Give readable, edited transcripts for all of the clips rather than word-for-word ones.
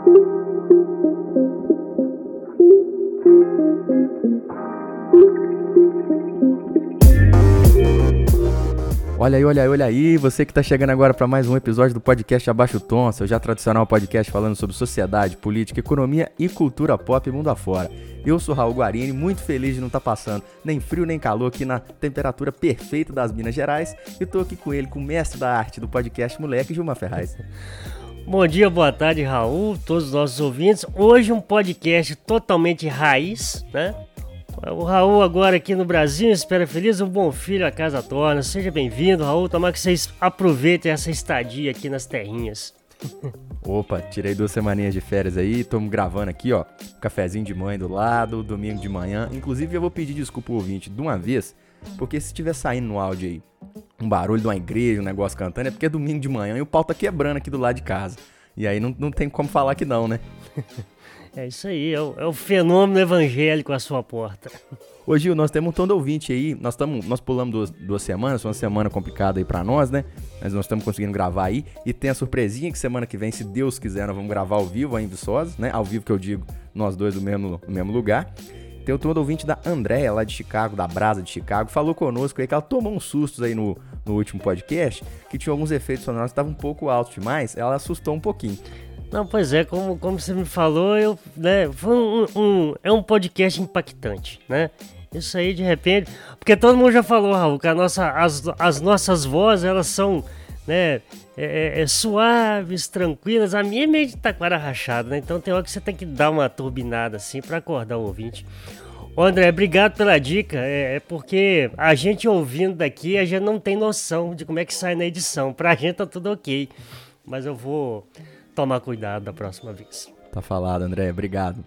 Olha aí, você que está chegando agora para mais um episódio do podcast Abaixa o Tom, seu já tradicional podcast falando sobre sociedade, política, economia e cultura pop mundo afora. Eu sou Raul Guarini, muito feliz de não estar passando nem frio nem calor aqui na temperatura perfeita das Minas Gerais, e estou aqui com ele, com o mestre da arte do podcast moleque, Gilmar Ferraz. Bom dia, boa tarde, Raul, todos os nossos ouvintes. Hoje um podcast totalmente raiz, né? O Raul agora aqui no Brasil, espera feliz, um bom filho a casa torna. Seja bem-vindo, Raul, tomara que vocês aproveitem essa estadia aqui nas terrinhas. Opa, tirei 2 semaninhas de férias aí, estamos gravando aqui, ó, cafezinho de mãe do lado, domingo de manhã. Inclusive eu vou pedir desculpa ao ouvinte de uma vez, porque se estiver saindo no áudio aí um barulho de uma igreja, um negócio cantando, é porque é domingo de manhã e o pau tá quebrando aqui do lado de casa. E aí não tem como falar que não, né? É isso aí, é o fenômeno evangélico à sua porta. Ô Gil, nós temos um tom de ouvinte aí, nós pulamos 2 semanas, foi uma semana complicada aí pra nós, né? Mas nós estamos conseguindo gravar aí, e tem a surpresinha que semana que vem, se Deus quiser, nós vamos gravar ao vivo aí em Viçosa, né? Ao vivo que eu digo, nós dois no mesmo lugar. Tem o tom de ouvinte da Andréia, lá de Chicago, da Brasa de Chicago, falou conosco aí que ela tomou uns sustos aí no último podcast, que tinha alguns efeitos sonoros que estavam um pouco altos demais, ela assustou um pouquinho. Não, pois é, como você me falou, foi é um podcast impactante, né? Isso aí, de repente, porque todo mundo já falou, Raul, que as nossas vozes, elas são, né, suaves, tranquilas. A minha é meio de taquara rachada, né? Então tem hora que você tem que dar uma turbinada assim pra acordar o ouvinte. Ô André, obrigado pela dica, porque a gente ouvindo daqui, a gente não tem noção de como é que sai na edição. Pra gente tá tudo ok, mas eu vou tomar cuidado da próxima vez. Tá falado, André, obrigado.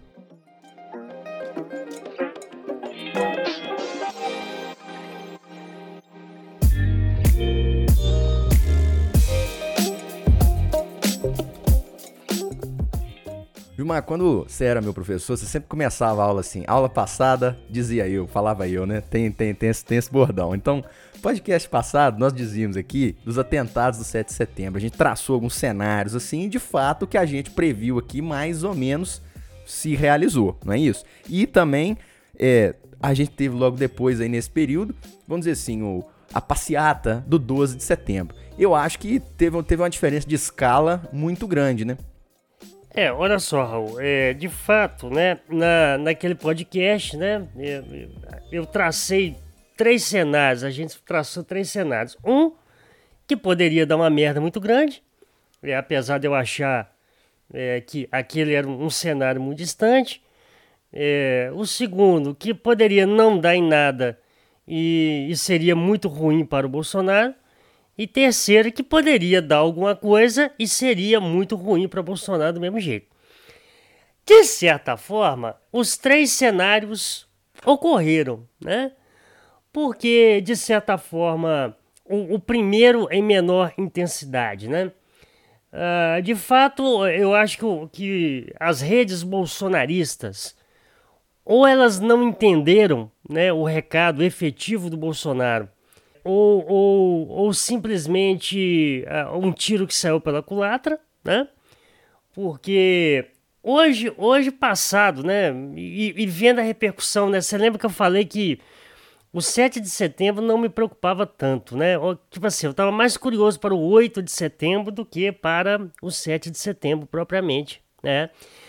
Gilmar, quando você era meu professor, você sempre começava a aula assim, aula passada, falava eu, né? Tem esse bordão. Então, podcast passado, nós dizíamos aqui dos atentados do 7 de setembro. A gente traçou alguns cenários, assim, de fato, que a gente previu aqui, mais ou menos se realizou, não é isso? E também, a gente teve logo depois, aí nesse período, vamos dizer assim, a passeata do 12 de setembro. Eu acho que teve uma diferença de escala muito grande, né? Olha só, Raul, de fato, né, naquele podcast, né, eu tracei 3 cenários, a gente traçou 3 cenários. Um, que poderia dar uma merda muito grande, apesar de eu achar que aquele era um cenário muito distante. O segundo, que poderia não dar em nada e seria muito ruim para o Bolsonaro. E terceiro, que poderia dar alguma coisa e seria muito ruim para Bolsonaro do mesmo jeito. De certa forma, os 3 cenários ocorreram, né? Porque, de certa forma, o primeiro em menor intensidade, né? De fato, eu acho que as redes bolsonaristas, ou elas não entenderam, né, o recado efetivo do Bolsonaro, ou simplesmente um tiro que saiu pela culatra, né? Porque hoje passado, né? E vendo a repercussão, né? Você lembra que eu falei que o 7 de setembro não me preocupava tanto, né? Tipo assim, eu estava mais curioso para o 8 de setembro do que para o 7 de setembro propriamente, né?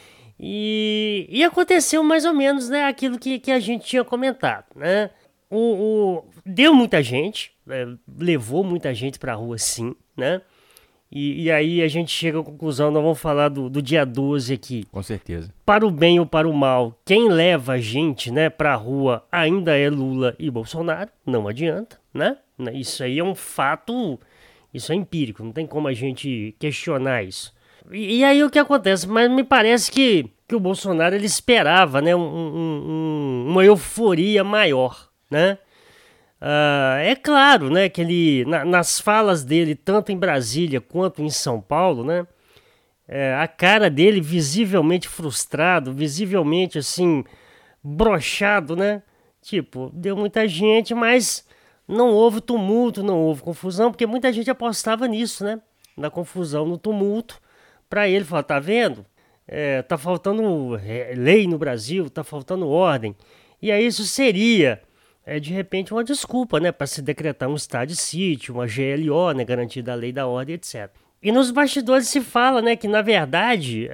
E aconteceu mais ou menos, né, aquilo que a gente tinha comentado, né? Deu muita gente, levou muita gente pra rua, sim, né? E aí a gente chega à conclusão, nós vamos falar do dia 12 aqui. Com certeza. Para o bem ou para o mal, quem leva a gente, né, pra rua ainda é Lula e Bolsonaro, não adianta, né? Isso aí é um fato, isso é empírico, não tem como a gente questionar isso. E aí o que acontece? Mas me parece que o Bolsonaro, ele esperava, né, uma euforia maior, né? É claro, né, que ele, nas falas dele, tanto em Brasília quanto em São Paulo, né, a cara dele visivelmente frustrado, visivelmente, assim, broxado, né? Tipo, deu muita gente, mas não houve tumulto, não houve confusão, porque muita gente apostava nisso, né? Na confusão, no tumulto, pra ele falar, tá vendo? tá faltando lei no Brasil, tá faltando ordem. E aí isso seria, de repente, uma desculpa, né, para se decretar um estado de sítio, uma GLO, né, garantida a lei da ordem, etc. E nos bastidores se fala, né, que na verdade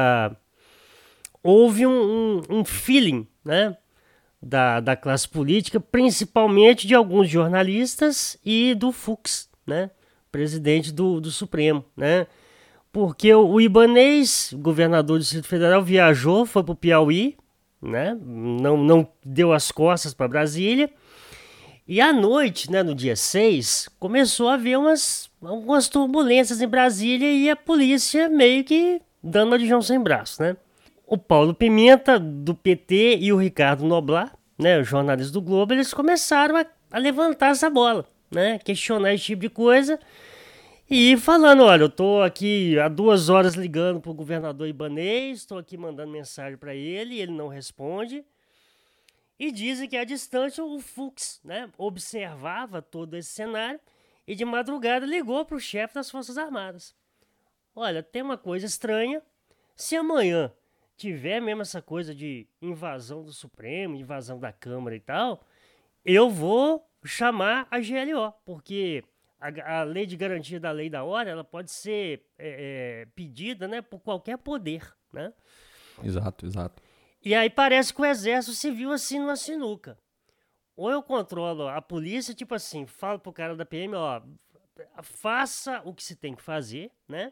houve um feeling, né, da classe política, principalmente de alguns jornalistas e do Fux, né, presidente do Supremo, né, porque o Ibanez, governador do Distrito Federal, viajou, foi para o Piauí, né, não deu as costas para Brasília, e à noite, né, no dia 6, começou a haver algumas turbulências em Brasília e a polícia meio que dando uma de João sem braço, né. O Paulo Pimenta, do PT, e o Ricardo Noblat, né, os jornalistas do Globo, eles começaram a levantar essa bola, né, questionar esse tipo de coisa e falando, olha, eu tô aqui há 2 horas ligando pro governador Ibanez, estou aqui mandando mensagem para ele não responde. E dizem que à distância o Fux, né, observava todo esse cenário e de madrugada ligou para o chefe das Forças Armadas. Olha, tem uma coisa estranha, se amanhã tiver mesmo essa coisa de invasão do Supremo, invasão da Câmara e tal, eu vou chamar a GLO, porque a lei de garantia da lei da ordem, ela pode ser pedida, né, por qualquer poder, né? Exato, exato. E aí parece que o exército se viu assim numa sinuca. Ou eu controlo a polícia, tipo assim, falo pro cara da PM, ó, faça o que se tem que fazer, né?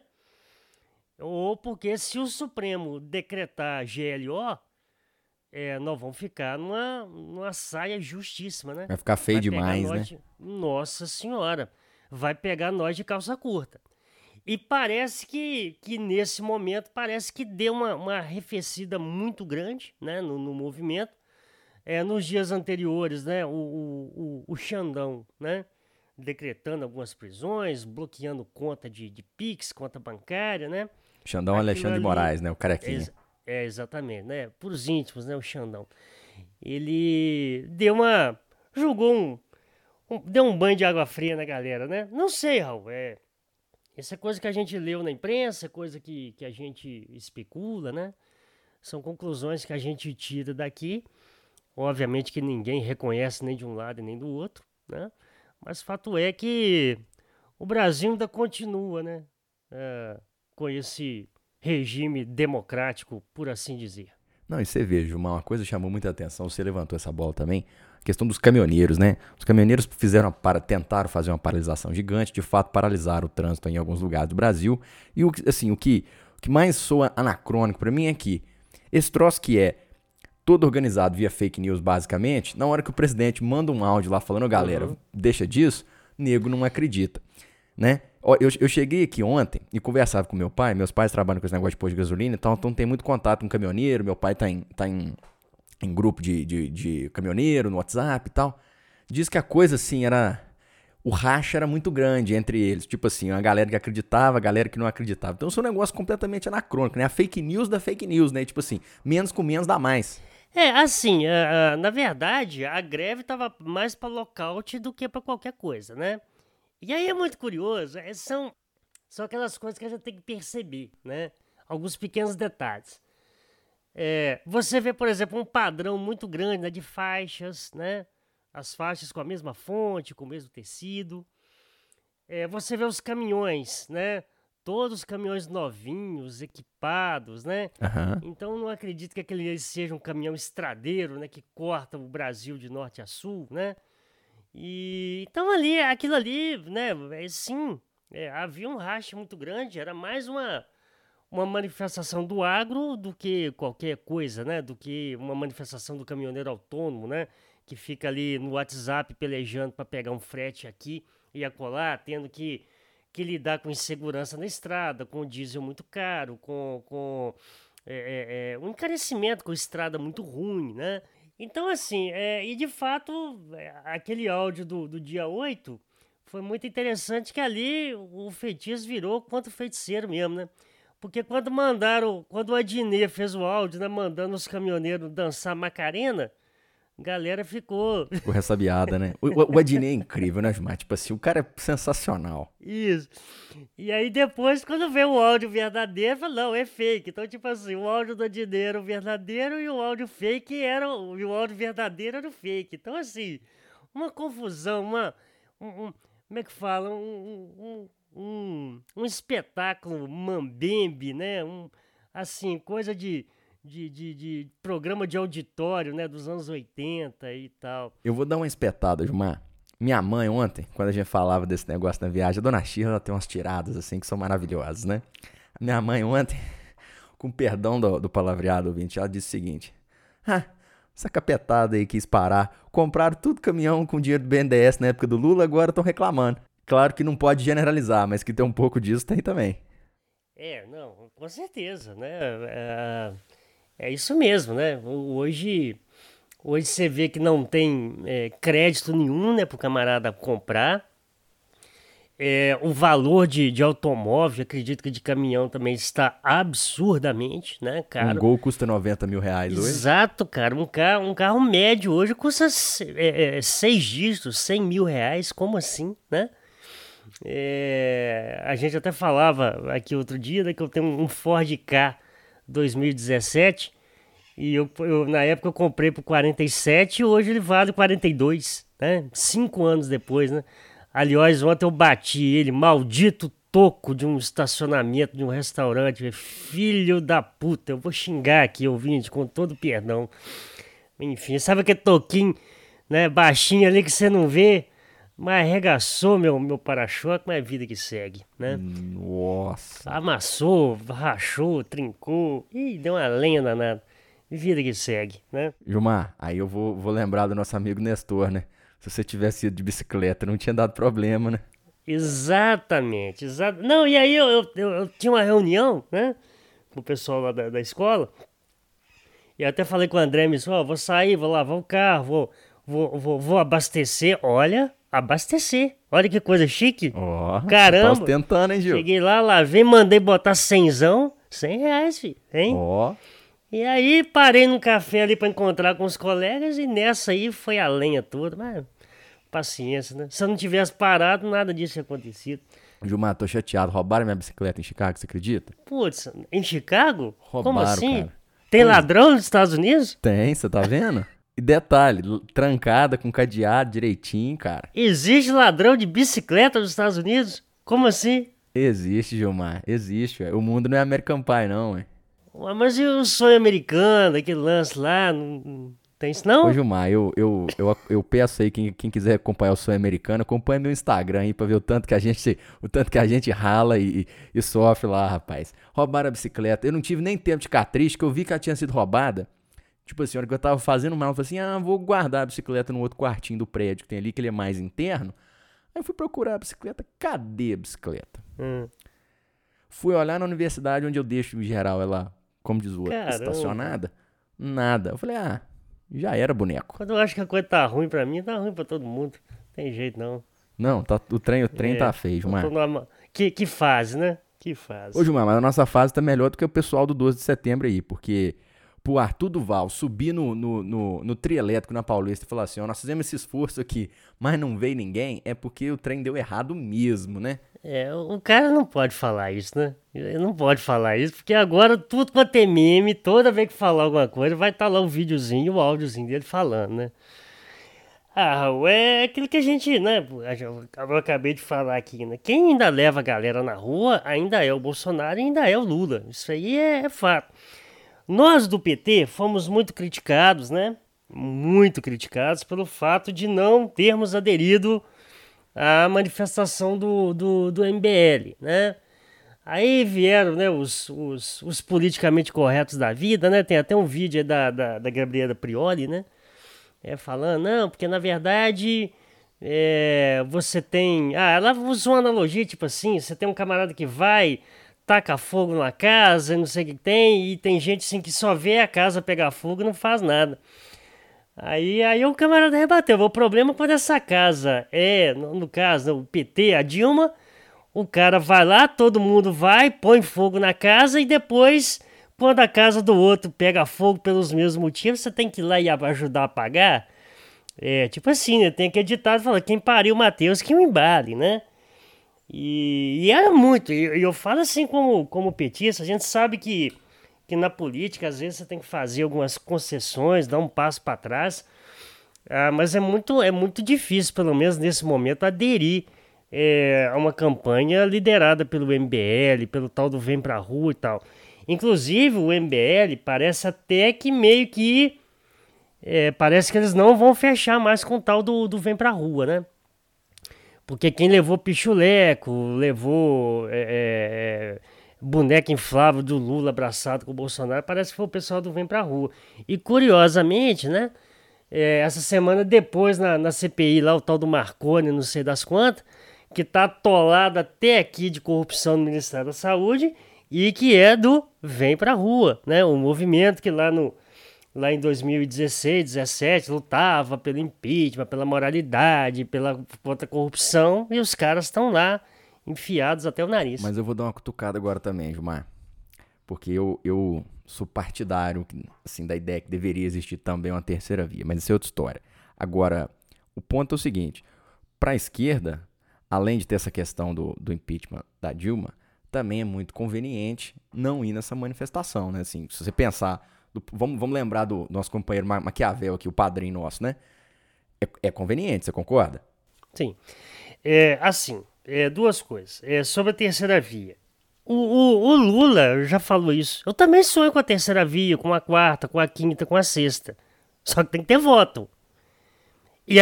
Ou porque se o Supremo decretar GLO, nós vamos ficar numa saia justíssima, né? Vai ficar feio Vai pegar demais, né? nós Nossa Senhora, vai pegar nós de calça curta. E parece que nesse momento, parece que deu uma arrefecida muito grande, né, no movimento. Nos dias anteriores, né, o Xandão, né, decretando algumas prisões, bloqueando conta de Pix, conta bancária, né? Xandão Alexandre de Moraes, né? O carequinha. Exatamente, né? Por os íntimos, né? O Xandão. Ele jogou deu um banho de água fria na galera, né? Não sei, Raul, essa é coisa que a gente leu na imprensa, coisa que a gente especula, né? São conclusões que a gente tira daqui. Obviamente que ninguém reconhece nem de um lado nem do outro, né? Mas fato é que o Brasil ainda continua, né? Com esse regime democrático, por assim dizer. Não, e você vê, Gilmar, uma coisa chamou muita atenção, você levantou essa bola também, a questão dos caminhoneiros, né? Os caminhoneiros tentaram fazer uma paralisação gigante, de fato paralisaram o trânsito em alguns lugares do Brasil, e o que mais soa anacrônico pra mim é que esse troço que é todo organizado via fake news, basicamente, na hora que o presidente manda um áudio lá falando, galera, deixa disso, nego não acredita, né? Eu cheguei aqui ontem e conversava com meu pai. Meus pais trabalham com esse negócio de posto de gasolina e tal, então tem muito contato com caminhoneiro. Meu pai tá em grupo de caminhoneiro no WhatsApp e tal. Diz que a coisa, assim, o racha era muito grande entre eles. Tipo assim, a galera que acreditava, a galera que não acreditava. Então isso é um negócio completamente anacrônico, né? A fake news da fake news, né? Tipo assim, menos com menos dá mais. Assim, na verdade, a greve tava mais pra lockout do que pra qualquer coisa, né? E aí é muito curioso, são aquelas coisas que a gente tem que perceber, né? Alguns pequenos detalhes. Você vê, por exemplo, um padrão muito grande, né, de faixas, né? As faixas com a mesma fonte, com o mesmo tecido. Você vê os caminhões, né? Todos os caminhões novinhos, equipados, né? Uhum. Então não acredito que aquele seja um caminhão estradeiro, né? Que corta o Brasil de norte a sul, né? E então aquilo ali, né, sim, havia um racha muito grande, era mais uma manifestação do agro do que qualquer coisa, né, do que uma manifestação do caminhoneiro autônomo, né, que fica ali no WhatsApp pelejando para pegar um frete aqui e acolá, tendo que lidar com insegurança na estrada, com diesel muito caro, com um encarecimento com estrada muito ruim, né. Então, assim, e de fato, aquele áudio do dia 8 foi muito interessante, que ali o feitiço virou contra o feiticeiro mesmo, né? Porque quando o Adnet fez o áudio, né, mandando os caminhoneiros dançar Macarena, galera ficou. Ficou ressabiada, né? O Adnet é incrível, né, Gilmar? Tipo assim, o cara é sensacional. Isso. E aí depois, quando vê o áudio verdadeiro, fala, não, é fake. Então, tipo assim, o áudio do Adnet era o verdadeiro e o áudio fake era e o áudio verdadeiro era o fake. Então, assim, uma confusão, como é que fala? Um espetáculo mambembe, né? Assim, coisa de programa de auditório, né? Dos anos 80 e tal. Eu vou dar uma espetada, Gilmar. Minha mãe ontem, quando a gente falava desse negócio na viagem, a dona Shirley, ela tem umas tiradas assim que são maravilhosas, né? A minha mãe ontem, com perdão do palavreado, ouvinte, ela disse o seguinte: ah, essa capetada aí quis parar, compraram tudo caminhão com dinheiro do BNDES na época do Lula, agora estão reclamando. Claro que não pode generalizar, mas que tem um pouco disso, tem também. Não, com certeza, né? É isso mesmo, né? Hoje você vê que não tem crédito nenhum, né, pro camarada comprar. O valor de automóvel, acredito que de caminhão também está absurdamente, né, Um caro. Gol custa 90 mil reais hoje. Exato, cara. Um carro médio hoje custa 6 dígitos, 100 mil reais. Como assim, né? A gente até falava aqui outro dia, né, que eu tenho um Ford Ka 2017 e na época eu comprei por 47 e hoje ele vale 42, né? 5 anos depois, né? Aliás, ontem eu bati ele, maldito toco de um estacionamento de um restaurante, filho da puta. Eu vou xingar aqui, ouvinte, com todo perdão. Enfim, sabe aquele toquinho, né, baixinho ali que você não vê? Mas arregaçou meu para-choque, mas é vida que segue, né? Nossa. Amassou, rachou, trincou, e deu uma lenha danada. Vida que segue, né? Gilmar, aí eu vou lembrar do nosso amigo Nestor, né? Se você tivesse ido de bicicleta, não tinha dado problema, né? Exatamente. Não, e aí eu tinha uma reunião, né? Com o pessoal lá da escola. E eu até falei com o André, me disse, vou sair, vou lavar o carro, vou abastecer. Olha, abastecer. Olha que coisa chique. Caramba. Tá tentando, hein, Gil? Cheguei lá, lavei, mandei botar 100, 100 reais, filho. Hein? E aí parei num café ali pra encontrar com os colegas e nessa aí foi a lenha toda. Mas paciência, né? Se eu não tivesse parado, nada disso tinha acontecido. Gilmar, tô chateado. Roubaram minha bicicleta em Chicago, você acredita? Putz, em Chicago? Roubaram, como assim? cara. Tem ladrão nos Estados Unidos? Tem, você tá vendo? E detalhe, trancada com cadeado direitinho, cara. Existe ladrão de bicicleta nos Estados Unidos? Como assim? Existe, Gilmar, existe. Ué. O mundo não é American Pie, não, ué. Mas e o sonho americano, aquele lance lá, não tem isso não? Ô, Gilmar, eu peço aí, quem quiser acompanhar o sonho americano, acompanha meu Instagram aí pra ver o tanto que a gente rala e sofre lá, rapaz. Roubaram a bicicleta. Eu não tive nem tempo de ficar triste, que eu vi que ela tinha sido roubada. Tipo assim, a hora que eu tava fazendo mal, eu falei assim, vou guardar a bicicleta no outro quartinho do prédio que tem ali, que ele é mais interno. Aí eu fui procurar a bicicleta. Cadê a bicicleta? Fui olhar na universidade onde eu deixo, em geral, ela, como diz o outro, estacionada. Nada. Eu falei, já era, boneco. Quando eu acho que a coisa tá ruim pra mim, tá ruim pra todo mundo. Não tem jeito, não. Não, o trem tá feio, Gilmar. Que fase, né? Que fase. Ô, Gilmar, mas a nossa fase tá melhor do que o pessoal do 12 de setembro aí, porque pro Arthur Duval subir no trielétrico na Paulista e falar assim, nós fizemos esse esforço aqui, mas não veio ninguém, é porque o trem deu errado mesmo, né? O cara não pode falar isso, né? Ele não pode falar isso, porque agora tudo quanto é meme, toda vez que falar alguma coisa, vai estar lá o videozinho, o áudiozinho dele falando, né? É aquilo que a gente, né? Eu acabei de falar aqui, né? Quem ainda leva a galera na rua ainda é o Bolsonaro e ainda é o Lula. Isso aí é fato. Nós do PT fomos muito criticados, né? Muito criticados pelo fato de não termos aderido à manifestação do MBL, né? Aí vieram, né, os politicamente corretos da vida, né? Tem até um vídeo aí da Gabriela Prioli, né? Falando, não, porque na verdade você tem... ela usou uma analogia, tipo assim, você tem um camarada que vai... taca fogo na casa, não sei o que tem, e tem gente assim que só vê a casa pegar fogo e não faz nada. Aí o camarada rebateu. O problema é quando essa casa no caso, o PT, a Dilma, o cara vai lá, todo mundo vai, põe fogo na casa e depois quando a casa do outro pega fogo pelos mesmos motivos, você tem que ir lá e ajudar a apagar. Tipo assim, né? Tem aquele ditado falando, quem pariu Mateus que o embale, né? E era muito, e eu falo assim como petista, a gente sabe que na política às vezes você tem que fazer algumas concessões, dar um passo para trás, mas é muito difícil, pelo menos nesse momento, aderir a uma campanha liderada pelo MBL, pelo tal do Vem Pra Rua e tal. Inclusive o MBL parece até que meio que, parece que eles não vão fechar mais com o tal do Vem Pra Rua, né? Porque quem levou pichuleco, levou boneca inflável do Lula abraçado com o Bolsonaro, parece que foi o pessoal do Vem Pra Rua. E curiosamente, né? Essa semana depois na CPI lá, o tal do Marconi, não sei das quantas, que tá atolado até aqui de corrupção no Ministério da Saúde e que é do Vem Pra Rua, né? O movimento que lá em 2016, 2017, lutava pelo impeachment, pela moralidade, contra a corrupção, e os caras estão lá, enfiados até o nariz. Mas eu vou dar uma cutucada agora também, Gilmar. Porque eu sou partidário, assim, da ideia que deveria existir também uma terceira via, mas isso é outra história. Agora, o ponto é o seguinte, para a esquerda, além de ter essa questão do impeachment da Dilma, também é muito conveniente não ir nessa manifestação, né? Assim, se você pensar, vamos lembrar do nosso companheiro Maquiavel aqui, o padrinho nosso, né? É conveniente, você concorda? Sim. Assim, duas coisas. Sobre a terceira via. O Lula já falou isso. Eu também sonho com a terceira via, com a quarta, com a quinta, com a sexta. Só que tem que ter voto. E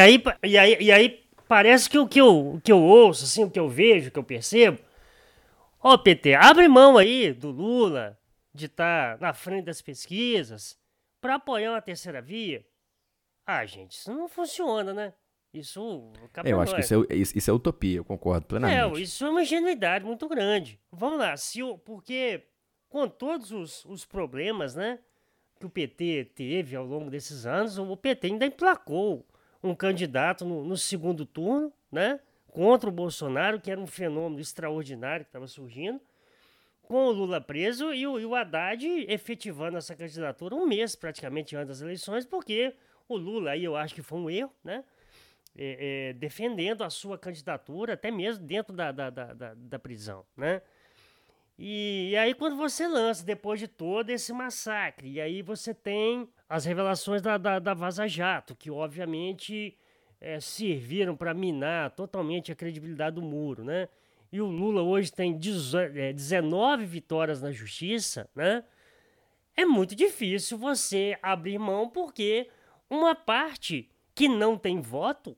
aí parece que o que eu ouço, assim, o que eu vejo, o que eu percebo. Ó, PT, abre mão aí do Lula de estar na frente das pesquisas para apoiar uma terceira via. Gente, isso não funciona, né? Isso Eu acho que isso é utopia, eu concordo plenamente. Isso é uma ingenuidade muito grande. Vamos lá, porque com todos os problemas, né, que o PT teve ao longo desses anos, o PT ainda emplacou um candidato no segundo turno, né, contra o Bolsonaro, que era um fenômeno extraordinário que estava surgindo, com o Lula preso e o Haddad efetivando essa candidatura um mês praticamente antes das eleições, porque o Lula aí eu acho que foi um erro, né? Defendendo a sua candidatura, até mesmo dentro da prisão, né? E aí quando você lança, depois de todo esse massacre, e aí você tem as revelações da Vaza Jato, que obviamente serviram para minar totalmente a credibilidade do Muro, né? E o Lula hoje tem 19 vitórias na justiça, né? É muito difícil você abrir mão porque uma parte que não tem voto,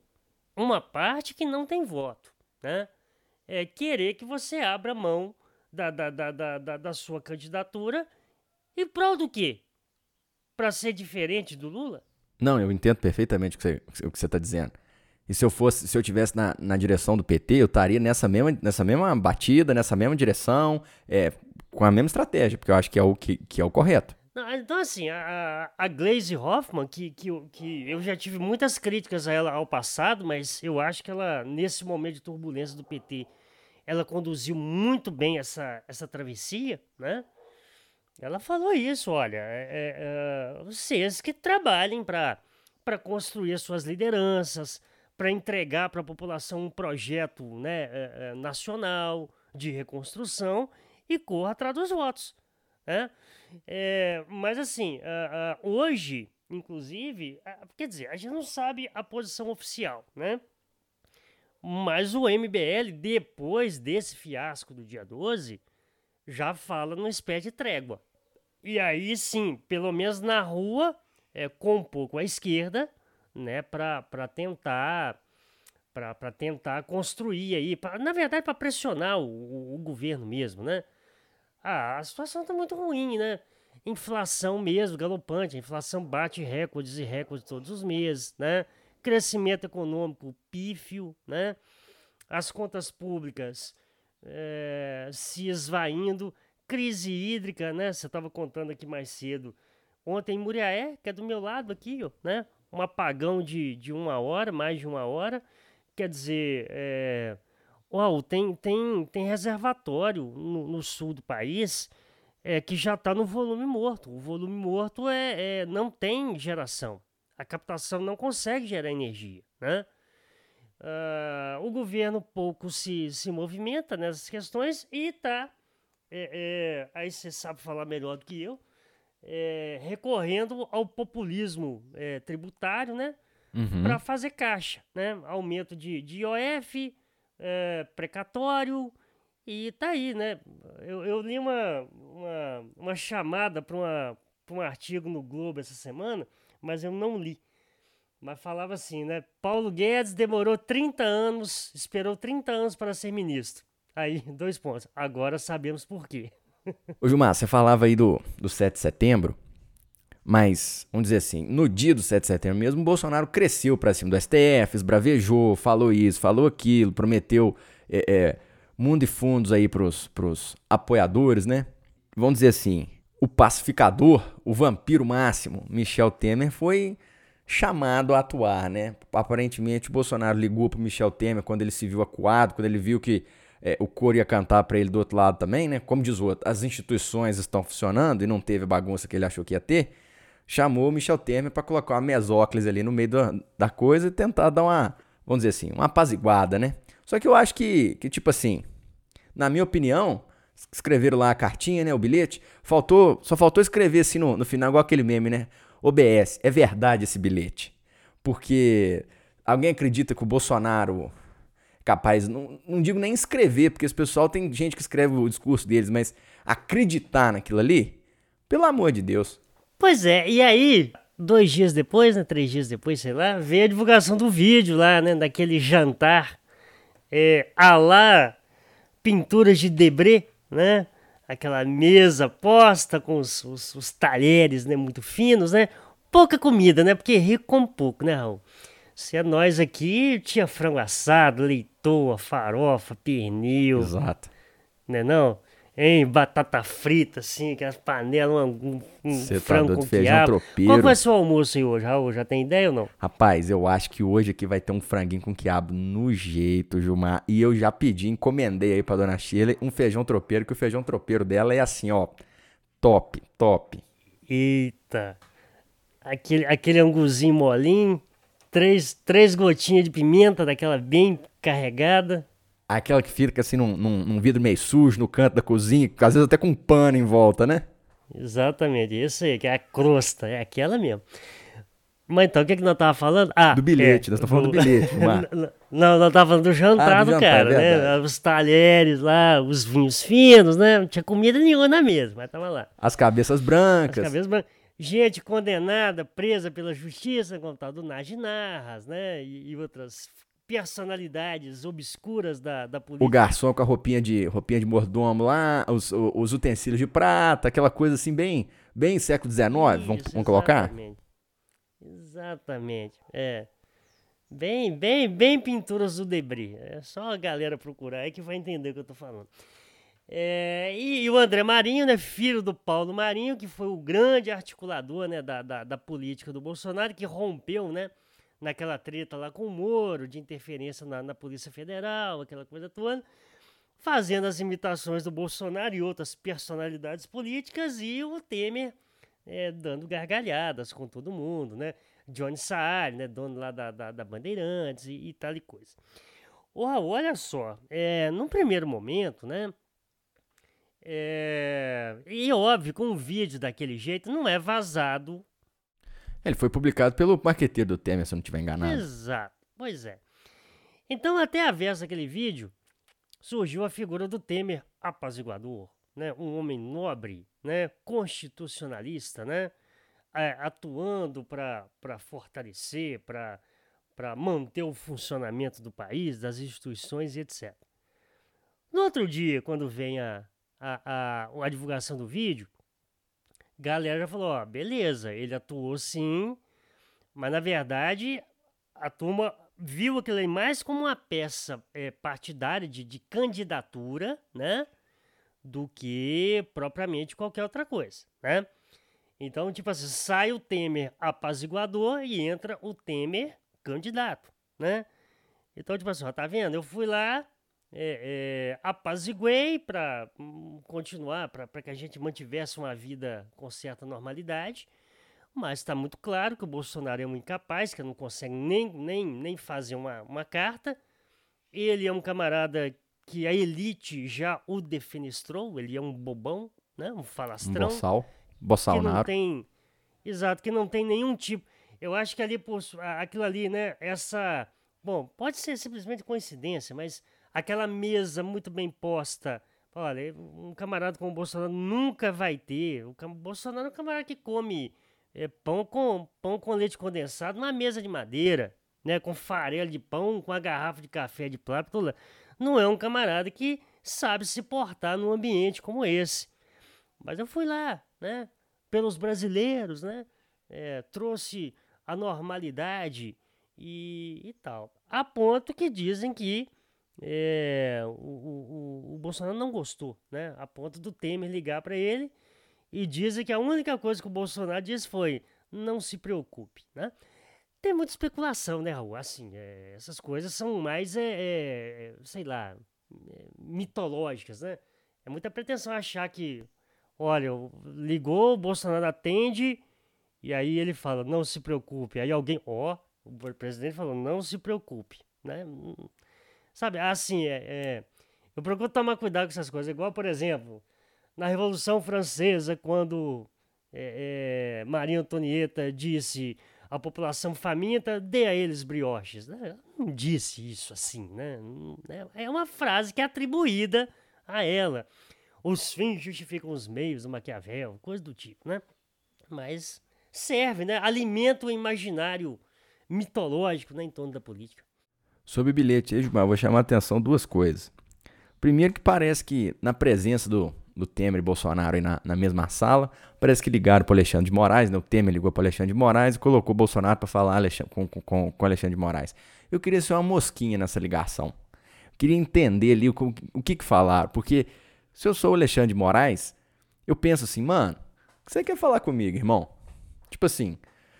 né? Querer que você abra mão da sua candidatura e prol do quê? Para ser diferente do Lula? Não, eu entendo perfeitamente o que você está dizendo. E se eu tivesse na direção do PT, eu estaria nessa mesma batida, nessa mesma direção, com a mesma estratégia, porque eu acho que é o correto. Então, assim, a Gleisi Hoffmann, que eu já tive muitas críticas a ela ao passado, mas eu acho que ela, nesse momento de turbulência do PT, ela conduziu muito bem essa travessia, né? Ela falou isso, olha, vocês que trabalhem para construir as suas lideranças, para entregar para a população um projeto, né, nacional de reconstrução e corra atrás dos votos, né? Mas assim, hoje, inclusive, quer dizer, a gente não sabe a posição oficial, né? Mas o MBL, depois desse fiasco do dia 12, já fala numa espécie de trégua. E aí sim, pelo menos na rua, com um pouco à esquerda, né, para tentar construir aí, na verdade para pressionar o governo mesmo, né? A situação tá muito ruim, né? Inflação mesmo, galopante. A inflação bate recordes e recordes todos os meses, né? Crescimento econômico pífio, né? As contas públicas se esvaindo. Crise hídrica, né? Você estava contando aqui mais cedo. Ontem em Muriaé, que é do meu lado aqui, ó, né? Um apagão de 1 hora, mais de 1 hora. Quer dizer, tem reservatório no sul do país que já está no volume morto. O volume morto não tem geração. A captação não consegue gerar energia, né? O governo pouco se movimenta nessas questões e está, aí você sabe falar melhor do que eu, recorrendo ao populismo tributário, né? Para fazer caixa, né? Aumento de IOF, precatório, e tá aí, né? Eu li uma chamada para um artigo no Globo essa semana, mas eu não li. Mas falava assim, né? Paulo Guedes demorou 30 anos, esperou 30 anos para ser ministro. Aí, 2 pontos. Agora sabemos por quê. Ô Gilmar, você falava aí do 7 de setembro, mas, vamos dizer assim, no dia do 7 de setembro mesmo, o Bolsonaro cresceu pra cima do STF, esbravejou, falou isso, falou aquilo, prometeu mundo e fundos aí pros apoiadores, né? Vamos dizer assim, o pacificador, o vampiro máximo, Michel Temer, foi chamado a atuar, né? Aparentemente, o Bolsonaro ligou pro Michel Temer quando ele se viu acuado, quando ele viu que o coro ia cantar pra ele do outro lado também, né? Como diz o outro, as instituições estão funcionando e não teve a bagunça que ele achou que ia ter. Chamou o Michel Temer pra colocar uma mesóclise ali no meio da coisa e tentar dar uma, vamos dizer assim, uma apaziguada, né? Só que eu acho que tipo assim, na minha opinião, escreveram lá a cartinha, né, o bilhete, só faltou escrever assim no final, igual aquele meme, né? OBS, é verdade esse bilhete. Porque alguém acredita que o Bolsonaro capaz, não digo nem escrever, porque esse pessoal tem gente que escreve o discurso deles, mas acreditar naquilo ali, pelo amor de Deus. Pois é, e aí, 2 dias depois, né, 3 dias depois, sei lá, veio a divulgação do vídeo lá, né, daquele jantar, à la pinturas de Debré, né, aquela mesa posta com os talheres, né, muito finos, né, pouca comida, né, porque rico come pouco, né, Raul? Se é nós aqui, tinha frango assado, leitoa, farofa, pernil, Exato. né não? Hein, batata frita, assim, aquelas panelas, Você tá frango doido, com feijão quiabo. tropeiro. Qual vai ser o almoço aí hoje, Raul? Já tem ideia ou não? Rapaz, eu acho que hoje aqui vai ter um franguinho com quiabo no jeito, Gilmar. E eu já pedi, encomendei aí pra dona Sheila um feijão tropeiro, que o feijão tropeiro dela é assim, ó, top, top. Eita, aquele anguzinho molinho, três gotinhas de pimenta, daquela bem carregada. Aquela que fica assim num vidro meio sujo no canto da cozinha, às vezes até com um pano em volta, né? Exatamente, isso aí, que é a crosta, é aquela mesmo. Mas então, o que nós tava falando? Do bilhete, nós estamos falando do bilhete, Gilmar. Não, nós tava falando do jantar do do jantar, cara, é né? verdade. Os talheres lá, os vinhos finos, né? Não tinha comida nenhuma na mesa, mas tava lá. As cabeças As brancas. cabeças brancas. Gente condenada, presa pela justiça, como tal do Najinarras, né? E outras personalidades obscuras da política. O garçom com a roupinha de mordomo lá, os utensílios de prata, aquela coisa assim bem século XIX, vamos colocar? Exatamente, Bem pinturas do Debré. É só a galera procurar aí que vai entender o que eu tô falando. E o André Marinho, né, filho do Paulo Marinho, que foi o grande articulador, né, da política do Bolsonaro, que rompeu, né, naquela treta lá com o Moro, de interferência na Polícia Federal, aquela coisa toda, fazendo as imitações do Bolsonaro e outras personalidades políticas, e o Temer dando gargalhadas com todo mundo, né? Johnny Saad, né, dono lá da Bandeirantes e tal e coisa. Olha só, num primeiro momento, né, e óbvio, com um vídeo daquele jeito, não é vazado. Ele foi publicado pelo marqueteiro do Temer, se eu não estiver enganado. Exato, pois é. Então, até a vez daquele vídeo, surgiu a figura do Temer apaziguador, né? Um homem nobre, né? Constitucionalista, né? Atuando para fortalecer, para manter o funcionamento do país, das instituições e etc. No outro dia, quando vem a divulgação do vídeo, a galera já falou, ó, beleza, ele atuou sim, mas na verdade a turma viu aquilo aí mais como uma peça partidária de candidatura, né, do que propriamente qualquer outra coisa, né? Então, tipo assim, sai o Temer apaziguador e entra o Temer candidato, né? Então, tipo assim, ó, tá vendo? Eu fui lá, apaziguei para continuar, para que a gente mantivesse uma vida com certa normalidade. Mas está muito claro que o Bolsonaro é um incapaz, que não consegue nem fazer uma carta. Ele é um camarada que a elite já o defenestrou, ele é um bobão, né? Um Um falastrão, boçal. que não Bolsonaro. tem. Exato, que não tem nenhum tipo. Eu acho que ali, aquilo ali, né? Bom, pode ser simplesmente coincidência, mas aquela mesa muito bem posta. Olha, um camarada como o Bolsonaro nunca vai ter. Bolsonaro é um camarada que come pão com leite condensado numa mesa de madeira, né? Com farelo de pão, com a garrafa de café de plástico. Tudo lá. Não é um camarada que sabe se portar num ambiente como esse. Mas eu fui lá, né? Pelos brasileiros, né? Trouxe a normalidade e tal. A ponto que dizem que o Bolsonaro não gostou, né? A ponto do Temer ligar para ele e dizem que a única coisa que o Bolsonaro disse foi: não se preocupe, né? Tem muita especulação, né, Raul? Assim, essas coisas são mais, sei lá, mitológicas, né? É muita pretensão achar que, olha, ligou, o Bolsonaro atende, e aí ele fala, não se preocupe. Aí alguém, o presidente falou, não se preocupe, né? Sabe, assim, eu procuro tomar cuidado com essas coisas. Igual, por exemplo, na Revolução Francesa, quando Maria Antonieta disse a população faminta, dê a eles brioches. Né? Ela não disse isso assim, né? É uma frase que é atribuída a ela. Os fins justificam os meios do Maquiavel, coisa do tipo, né? Mas serve, né? Alimenta o imaginário mitológico, né, em torno da política. Sobre bilhete, aí, Gilmar, eu vou chamar a atenção duas coisas. Primeiro que parece que na presença do Temer e Bolsonaro aí na mesma sala, parece que ligaram para o Alexandre de Moraes, né? O Temer ligou para o Alexandre de Moraes e colocou o Bolsonaro para falar com o Alexandre de Moraes. Eu queria ser uma mosquinha nessa ligação. Eu queria entender ali o que falaram, porque se eu sou o Alexandre de Moraes, eu penso assim, mano, o que você quer falar comigo, irmão? Tipo assim,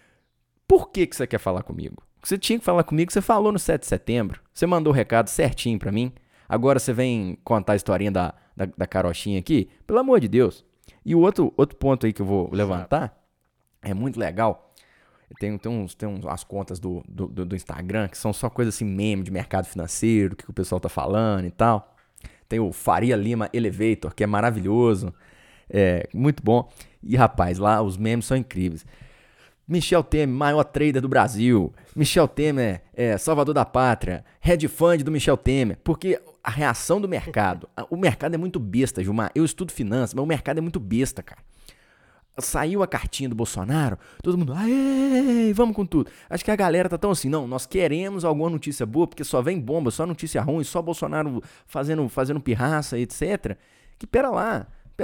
por que você quer falar comigo? Você tinha que falar comigo, você falou no 7 de setembro, você mandou o recado certinho pra mim, agora você vem contar a historinha da carochinha aqui, pelo amor de Deus. E o outro ponto aí que eu vou levantar, é muito legal, tem umas contas do Instagram que são só coisa assim, meme de mercado financeiro, o que o pessoal tá falando e tal. Tem o Faria Lima Elevator, que é maravilhoso, muito bom. E rapaz, lá os memes são incríveis. Michel Temer, maior trader do Brasil. Michel Temer é salvador da pátria. Head fund do Michel Temer. Porque a reação do mercado... O mercado é muito besta, Gilmar. Eu estudo finanças, mas o mercado é muito besta, cara. Saiu a cartinha do Bolsonaro, todo mundo... Aê, vamos com tudo. Acho que a galera tá tão assim, não, nós queremos alguma notícia boa, porque só vem bomba, só notícia ruim, só Bolsonaro fazendo pirraça, etc. Que pera lá.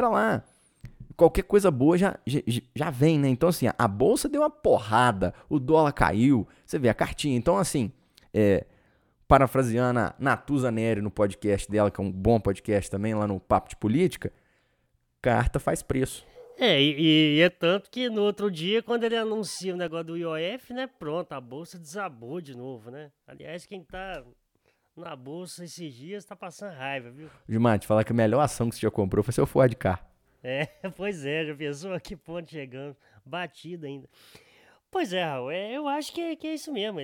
Qualquer coisa boa já vem, né? Então, assim, a bolsa deu uma porrada, o dólar caiu, você vê a cartinha. Então, assim, parafraseando a Natuza Neri no podcast dela, que é um bom podcast também, lá no Papo de Política, carta faz preço. E é tanto que no outro dia, quando ele anuncia o negócio do IOF, né? Pronto, a bolsa desabou de novo, né? Aliás, quem tá na bolsa esses dias tá passando raiva, viu? Gilmar, te falar que a melhor ação que você já comprou foi seu Ford Car. Pois é, já pensou a que ponto chegando? Batido ainda. Pois é, Raul, eu acho que é isso mesmo.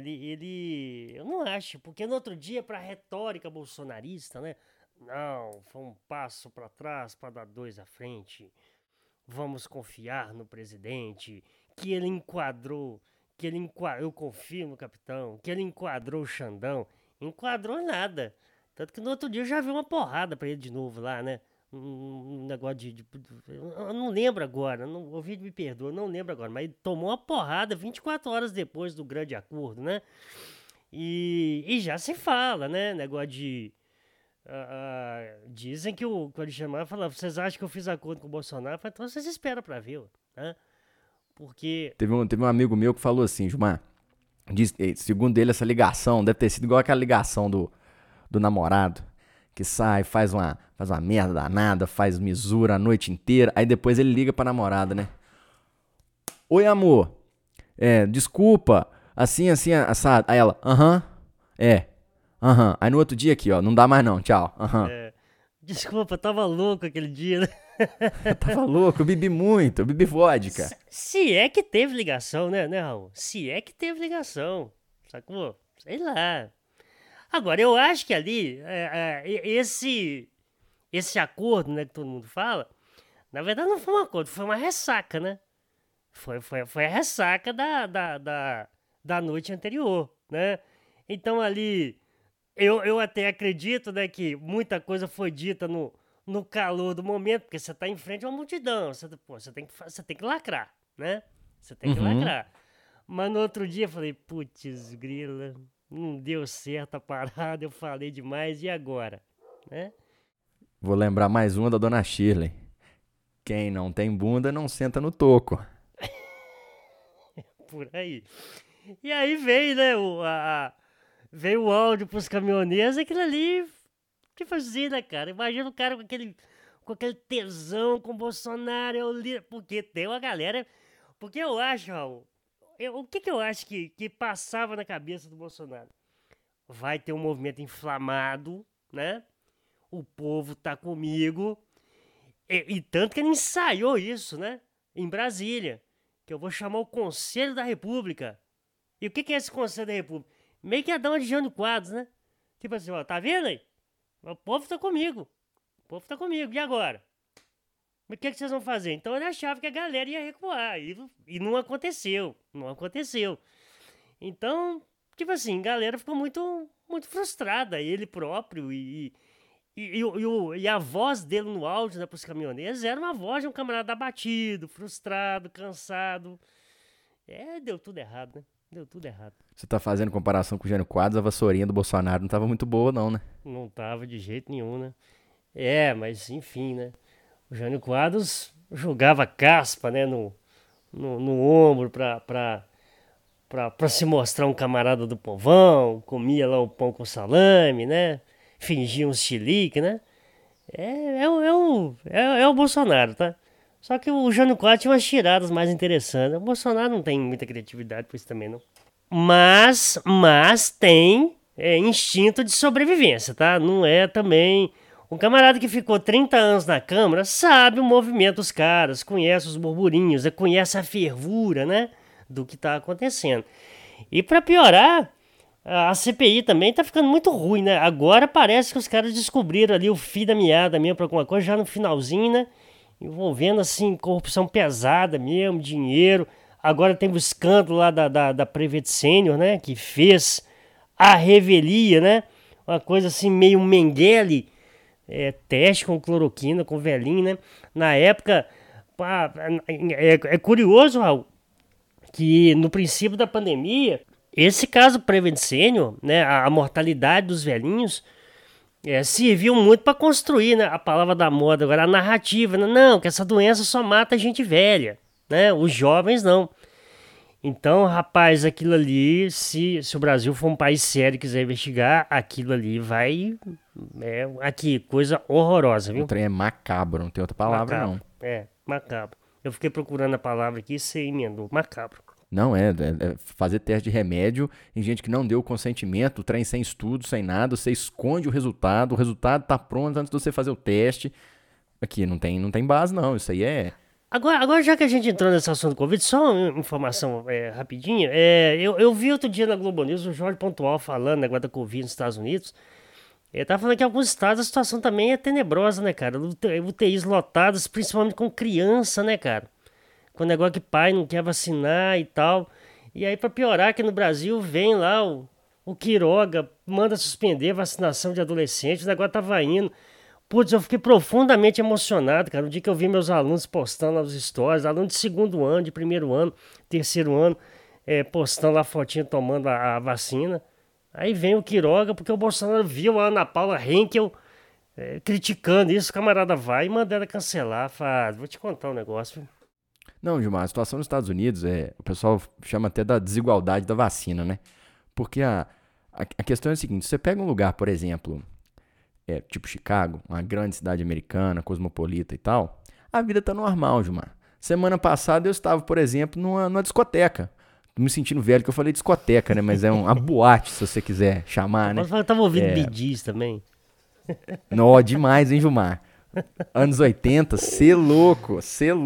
Eu não acho, porque no outro dia, pra retórica bolsonarista, né? Não, foi um passo pra trás pra dar dois à frente. Vamos confiar no presidente, que ele enquadrou, eu confio no capitão, que ele enquadrou o Xandão. Enquadrou nada. Tanto que no outro dia eu já vi uma porrada pra ele de novo lá, né? Um negócio eu não lembro agora, o vídeo me perdoa, não lembro agora, mas ele tomou uma porrada 24 horas depois do grande acordo, né? E já se fala, né? Negócio de. Dizem que o Alexandre Maia fala, vocês acham que eu fiz acordo com o Bolsonaro? Eu falei, então vocês esperam pra ver, né? Porque. Teve um amigo meu que falou assim, Gilmar, segundo ele, essa ligação deve ter sido igual aquela ligação do namorado, que sai, faz uma merda danada, faz misura a noite inteira, aí depois ele liga pra namorada, né? Oi, amor, desculpa, assim, assado. Aí ela, Aham. Aí no outro dia aqui, ó, não dá mais não, tchau. Aham. Desculpa, eu tava louco aquele dia, né? Eu tava louco, eu bebi muito, eu bebi vodka. Se é que teve ligação, né, Raul? Se é que teve ligação, sacou? Sei lá. Agora, eu acho que ali, esse acordo, né, que todo mundo fala, na verdade não foi um acordo, foi uma ressaca, né? Foi a ressaca da noite anterior, né? Então ali, eu até acredito, né, que muita coisa foi dita no calor do momento, porque você tá em frente a uma multidão, você tem que lacrar, né? Você tem que Uhum. lacrar. Mas no outro dia eu falei, putz, grila, não deu certo a parada, eu falei demais, e agora? Né? Vou lembrar mais uma da dona Shirley. Quem não tem bunda não senta no toco. Por aí. E aí veio, né, veio o áudio pros caminhoneiros, aquilo ali, tipo assim, né, cara? Imagina o cara com aquele tesão com o Bolsonaro, porque tem uma galera. Porque eu acho, Raul, o que eu acho que passava na cabeça do Bolsonaro? Vai ter um movimento inflamado, né? O povo tá comigo. E tanto que ele ensaiou isso, né? Em Brasília. Que eu vou chamar o Conselho da República. E o que é esse Conselho da República? Meio que é dar uma de Jânio Quadros, né? Tipo assim, ó, tá vendo aí? O povo tá comigo. O povo tá comigo. E agora? Mas o que vocês vão fazer? Então ele achava que a galera ia recuar. E não aconteceu. Não aconteceu. Então, tipo assim, a galera ficou muito, muito frustrada. Ele próprio e a voz dele no áudio, né, pros caminhoneiros, era uma voz de um camarada abatido, frustrado, cansado. Deu tudo errado, né? Deu tudo errado. Você tá fazendo comparação com o Jânio Quadros, a vassourinha do Bolsonaro não tava muito boa não, né? Não tava de jeito nenhum, né? Mas enfim, né? O Jânio Quadros jogava caspa, né, no ombro pra se mostrar um camarada do povão, comia lá o pão com salame, né? Fingia um chilique, né? É o Bolsonaro, tá? Só que o Jânio Quadros tinha umas tiradas mais interessantes. O Bolsonaro não tem muita criatividade por isso também, não. Mas tem instinto de sobrevivência, tá? Não é também. Um camarada que ficou 30 anos na Câmara sabe o movimento dos caras, conhece os burburinhos, conhece a fervura, né? Do que tá acontecendo. E pra piorar, a CPI também tá ficando muito ruim, né? Agora parece que os caras descobriram ali o fio da meada mesmo pra alguma coisa, já no finalzinho, né? Envolvendo, assim, corrupção pesada mesmo, dinheiro. Agora tem o escândalo lá da Prevent Senior, né? Que fez a revelia, né? Uma coisa assim, meio Mengele. Teste com cloroquina, com velhinho, né? Na época, pá, é curioso, Raul, que no princípio da pandemia, esse caso Prevent Senior, né? A mortalidade dos velhinhos, serviu muito para construir, né, a palavra da moda, agora a narrativa, né? Não, que essa doença só mata gente velha, né? Os jovens não. Então, rapaz, aquilo ali, se o Brasil for um país sério e quiser investigar, aquilo ali vai. Aqui, coisa horrorosa, O viu? trem é macabro, não tem outra palavra Macabro. não. Macabro. Eu fiquei procurando a palavra aqui e você emendou. Macabro. Não, é fazer teste de remédio em gente que não deu o consentimento, o trem sem estudo, sem nada, você esconde o resultado tá pronto antes de você fazer o teste. Aqui não tem base não, isso aí é... Agora, já que a gente entrou nesse assunto do Covid, só uma informação rapidinha. Eu vi outro dia na Globo News o Jorge Pontual falando negócio da Covid nos Estados Unidos. Ele tá falando que em alguns estados a situação também é tenebrosa, né, cara? UTIs lotadas, principalmente com criança, né, cara? Com o negócio que pai não quer vacinar e tal. E aí, pra piorar, aqui no Brasil, vem lá o Quiroga, manda suspender a vacinação de adolescentes, o negócio tava indo. Putz, eu fiquei profundamente emocionado, cara. No dia que eu vi meus alunos postando nas stories, alunos de segundo ano, de primeiro ano, terceiro ano, postando lá a fotinha tomando a vacina. Aí vem o Quiroga, porque o Bolsonaro viu a Ana Paula Henkel criticando isso, o camarada vai e manda ela cancelar. Fala, vou te contar um negócio. Não, Gilmar, a situação nos Estados Unidos, o pessoal chama até da desigualdade da vacina, né? Porque a questão é a seguinte, você pega um lugar, por exemplo, tipo Chicago, uma grande cidade americana, cosmopolita e tal, a vida tá normal, Gilmar. Semana passada eu estava, por exemplo, numa discoteca. Tô me sentindo velho, que eu falei discoteca, né? Mas é uma boate, se você quiser chamar, né? Mas eu tava ouvindo Bee Gees também. Nó, demais, hein, Gilmar? Anos 80, cê louco.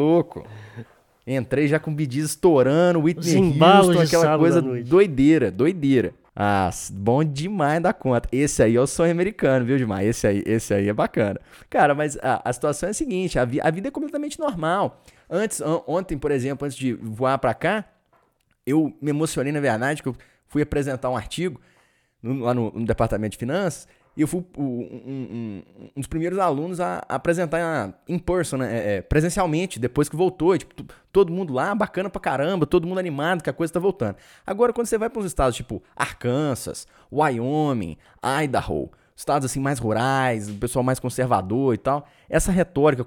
Entrei já com Bee Gees estourando, Whitney Houston, aquela coisa doideira. Ah, bom demais da conta. Esse aí é o sonho americano, viu, Gilmar? Esse aí é bacana. Cara, mas a situação é a seguinte, a vida é completamente normal. Ontem, por exemplo, antes de voar pra cá, eu me emocionei, na verdade, que eu fui apresentar um artigo lá no departamento de finanças, e eu fui um dos primeiros alunos a apresentar em person, né, presencialmente, depois que voltou. Tipo, todo mundo lá, bacana pra caramba, todo mundo animado que a coisa tá voltando. Agora, quando você vai para uns estados tipo Arkansas, Wyoming, Idaho, estados assim mais rurais, o pessoal mais conservador e tal, essa retórica,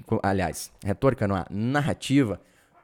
retórica não, a narrativa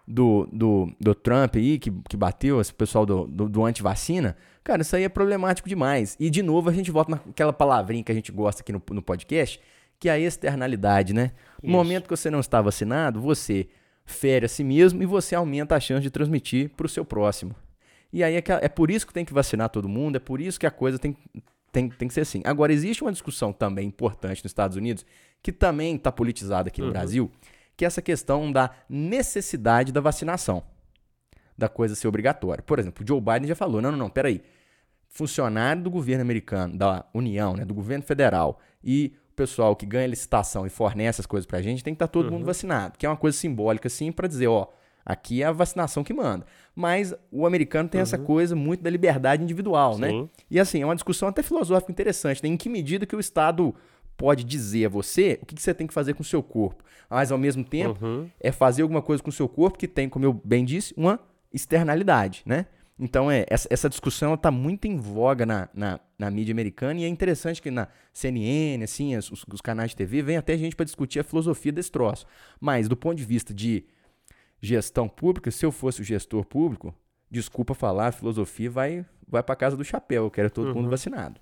do Trump aí, que bateu, esse pessoal do anti-vacina, cara, isso aí é problemático demais. E, de novo, a gente volta naquela palavrinha que a gente gosta aqui no podcast, que é a externalidade, né? No momento que você não está vacinado, você fere a si mesmo e você aumenta a chance de transmitir para o seu próximo. E aí é por isso que tem que vacinar todo mundo, é por isso que a coisa tem que ser assim. Agora, existe uma discussão também importante nos Estados Unidos, que também está politizada aqui no Brasil, que é essa questão da necessidade da vacinação, da coisa ser obrigatória. Por exemplo, o Joe Biden já falou, não, peraí, funcionário do governo americano, da União, né, do governo federal, e o pessoal que ganha licitação e fornece as coisas pra gente, tem que estar todo mundo vacinado, que é uma coisa simbólica, assim, pra dizer, ó, aqui é a vacinação que manda. Mas o americano tem essa coisa muito da liberdade individual, né? E assim, é uma discussão até filosófica interessante, né? Em que medida que o Estado pode dizer a você o que você tem que fazer com o seu corpo, mas ao mesmo tempo é fazer alguma coisa com o seu corpo que tem, como eu bem disse, uma externalidade, né? Então essa discussão está muito em voga na mídia americana, e é interessante que na CNN, assim, os canais de TV, vem até gente para discutir a filosofia desse troço. Mas do ponto de vista de gestão pública, se eu fosse o gestor público, desculpa falar, a filosofia vai para casa do chapéu, eu quero todo mundo vacinado.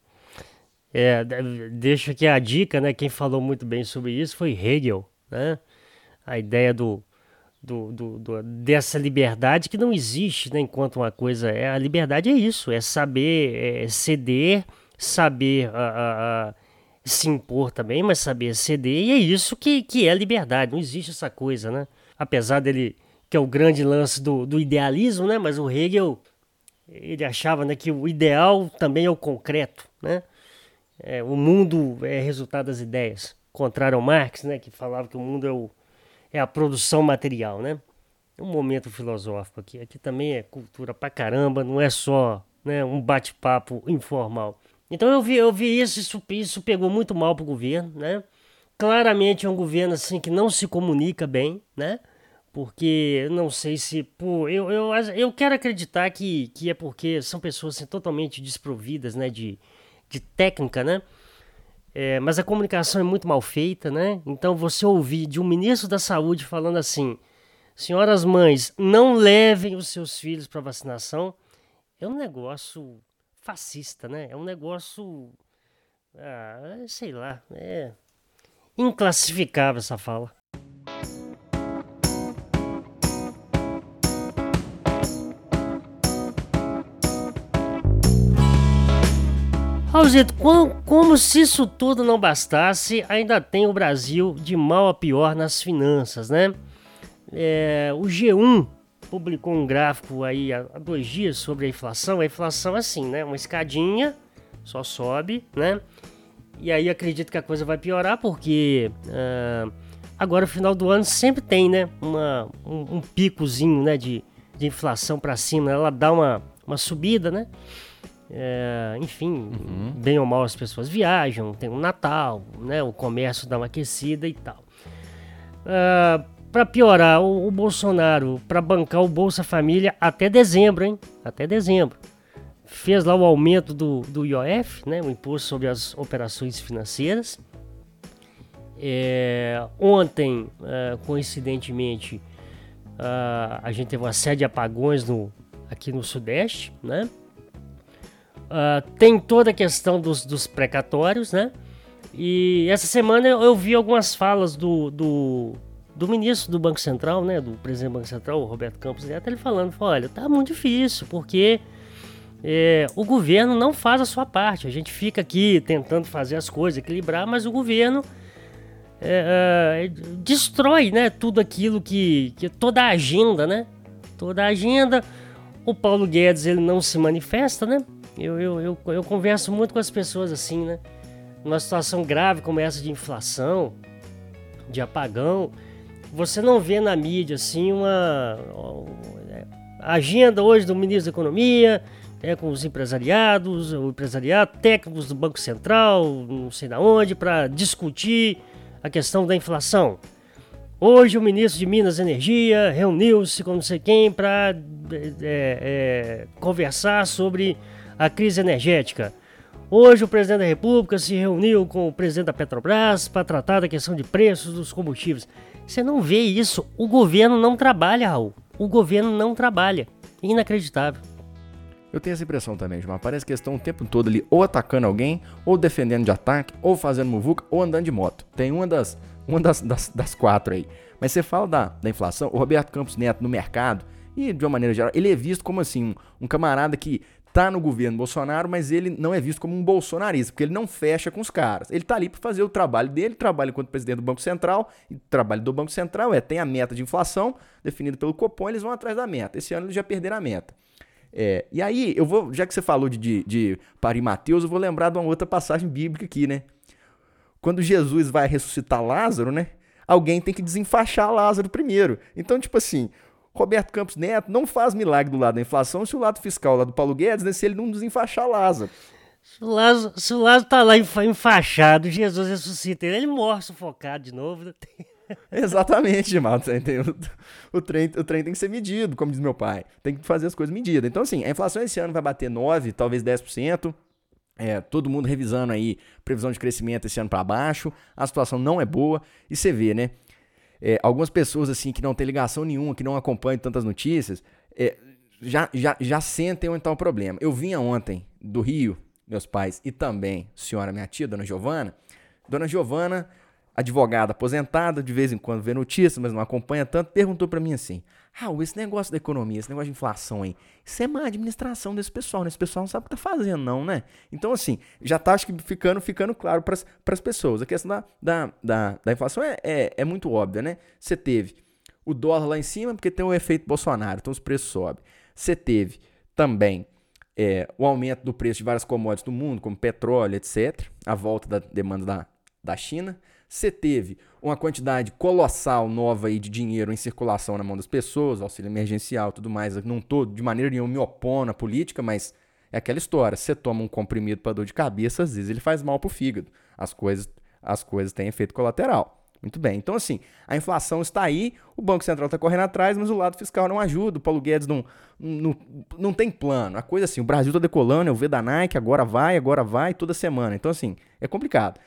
Deixo aqui a dica, né? Quem falou muito bem sobre isso foi Hegel, né? A ideia dessa liberdade que não existe, né? Enquanto uma coisa a liberdade é isso, é saber ceder, saber se impor também, mas saber ceder, e é isso que é a liberdade. Não existe essa coisa, né? Apesar dele, que é o grande lance do idealismo, né? Mas o Hegel, ele achava, né, que o ideal também é o concreto, né? O mundo é resultado das ideias. Contrário ao Marx, né, que falava que o mundo é a produção material, né? É um momento filosófico aqui. Aqui também é cultura pra caramba, não é só, né, um bate-papo informal. Então eu vi isso pegou muito mal pro governo, né? Claramente é um governo assim que não se comunica bem, né? Porque eu não sei se... eu quero acreditar que é porque são pessoas assim, totalmente desprovidas, né, de técnica, né? Mas a comunicação é muito mal feita, né? Então você ouvir de um ministro da saúde falando assim: senhoras mães, não levem os seus filhos para vacinação, é um negócio fascista, né? É um negócio, sei lá, inclassificável essa fala. Raulzito, como se isso tudo não bastasse, ainda tem o Brasil de mal a pior nas finanças, né? O G1 publicou um gráfico aí há 2 dias sobre a inflação. A inflação é assim, né? Uma escadinha, só sobe, né? E aí acredito que a coisa vai piorar, porque agora no final do ano sempre tem, né? Um picozinho, né, de inflação para cima. Ela dá uma subida, né? Enfim, bem ou mal as pessoas viajam, tem um Natal, né? O comércio dá uma aquecida e tal. Para piorar, o Bolsonaro, para bancar o Bolsa Família até dezembro, hein? Até dezembro. Fez lá o aumento do IOF, né? O Imposto sobre as Operações Financeiras. Ontem, coincidentemente, a gente teve uma série de apagões aqui no Sudeste, né? Tem toda a questão dos precatórios, né? E essa semana eu vi algumas falas do do ministro do Banco Central, né, do presidente do Banco Central, o Roberto Campos Neto, ele falando, olha, tá muito difícil, porque o governo não faz a sua parte. A gente fica aqui tentando fazer as coisas, equilibrar, mas o governo destrói, né, tudo aquilo que toda a agenda, né? Toda a agenda. O Paulo Guedes, ele não se manifesta, né? Eu converso muito com as pessoas assim, né? Numa situação grave como essa de inflação, de apagão, você não vê na mídia assim a agenda hoje do ministro da Economia, com os empresariados, o empresariado, técnicos do Banco Central, não sei da onde, para discutir a questão da inflação. Hoje o ministro de Minas e Energia reuniu-se com não sei quem para conversar sobre a crise energética. Hoje o presidente da República se reuniu com o presidente da Petrobras para tratar da questão de preços dos combustíveis. Você não vê isso. O governo não trabalha, Raul. O governo não trabalha. Inacreditável. Eu tenho essa impressão também, Gilmar. Parece que eles estão o tempo todo ali ou atacando alguém, ou defendendo de ataque, ou fazendo muvuca, ou andando de moto. Tem uma das quatro aí. Mas você fala da inflação, o Roberto Campos Neto no mercado, e de uma maneira geral, ele é visto como assim, um camarada que tá no governo Bolsonaro, mas ele não é visto como um bolsonarista, porque ele não fecha com os caras. Ele tá ali para fazer o trabalho dele, trabalha enquanto presidente do Banco Central, e o trabalho do Banco Central tem a meta de inflação, definida pelo Copom, eles vão atrás da meta. Esse ano eles já perderam a meta. E aí, já que você falou de Parimateus, eu vou lembrar de uma outra passagem bíblica aqui, né? Quando Jesus vai ressuscitar Lázaro, né? Alguém tem que desenfaixar Lázaro primeiro. Então, tipo assim, Roberto Campos Neto não faz milagre do lado da inflação se o lado fiscal lá do Paulo Guedes, né, se ele não desenfaixar Lázaro. Se o Lázaro tá lá enfaixado, Jesus ressuscita ele morre sufocado de novo. Exatamente, Gilmar. O trem tem que ser medido, como diz meu pai. Tem que fazer as coisas medidas. Então, assim, a inflação esse ano vai bater 9%, talvez 10%. Todo mundo revisando aí previsão de crescimento esse ano para baixo. A situação não é boa. E você vê, né? Algumas pessoas assim que não tem ligação nenhuma, que não acompanham tantas notícias, já sentem então o problema. Eu vinha ontem do Rio, meus pais, e também senhora, minha tia, Dona Giovana. Dona Giovana, advogada aposentada, de vez em quando vê notícias, mas não acompanha tanto, perguntou pra mim assim: esse negócio da economia, esse negócio de inflação aí, isso é má administração desse pessoal, né? Esse pessoal não sabe o que tá fazendo não, né? Então assim, já tá acho que ficando claro pras pessoas. A questão da inflação é muito óbvia, né? Você teve o dólar lá em cima porque tem o efeito Bolsonaro, então os preços sobem. Você teve também o aumento do preço de várias commodities do mundo, como petróleo, etc. A volta da demanda da China. Você teve uma quantidade colossal nova aí de dinheiro em circulação na mão das pessoas, auxílio emergencial e tudo mais. Eu não tô de maneira nenhuma me opondo à política, mas é aquela história. Você toma um comprimido para dor de cabeça, às vezes ele faz mal pro fígado. As coisas têm efeito colateral. Muito bem. Então, assim, a inflação está aí, o Banco Central está correndo atrás, mas o lado fiscal não ajuda. O Paulo Guedes não tem plano. A coisa assim, o Brasil está decolando, eu vejo da Nike, agora vai, toda semana. Então, assim, é complicado.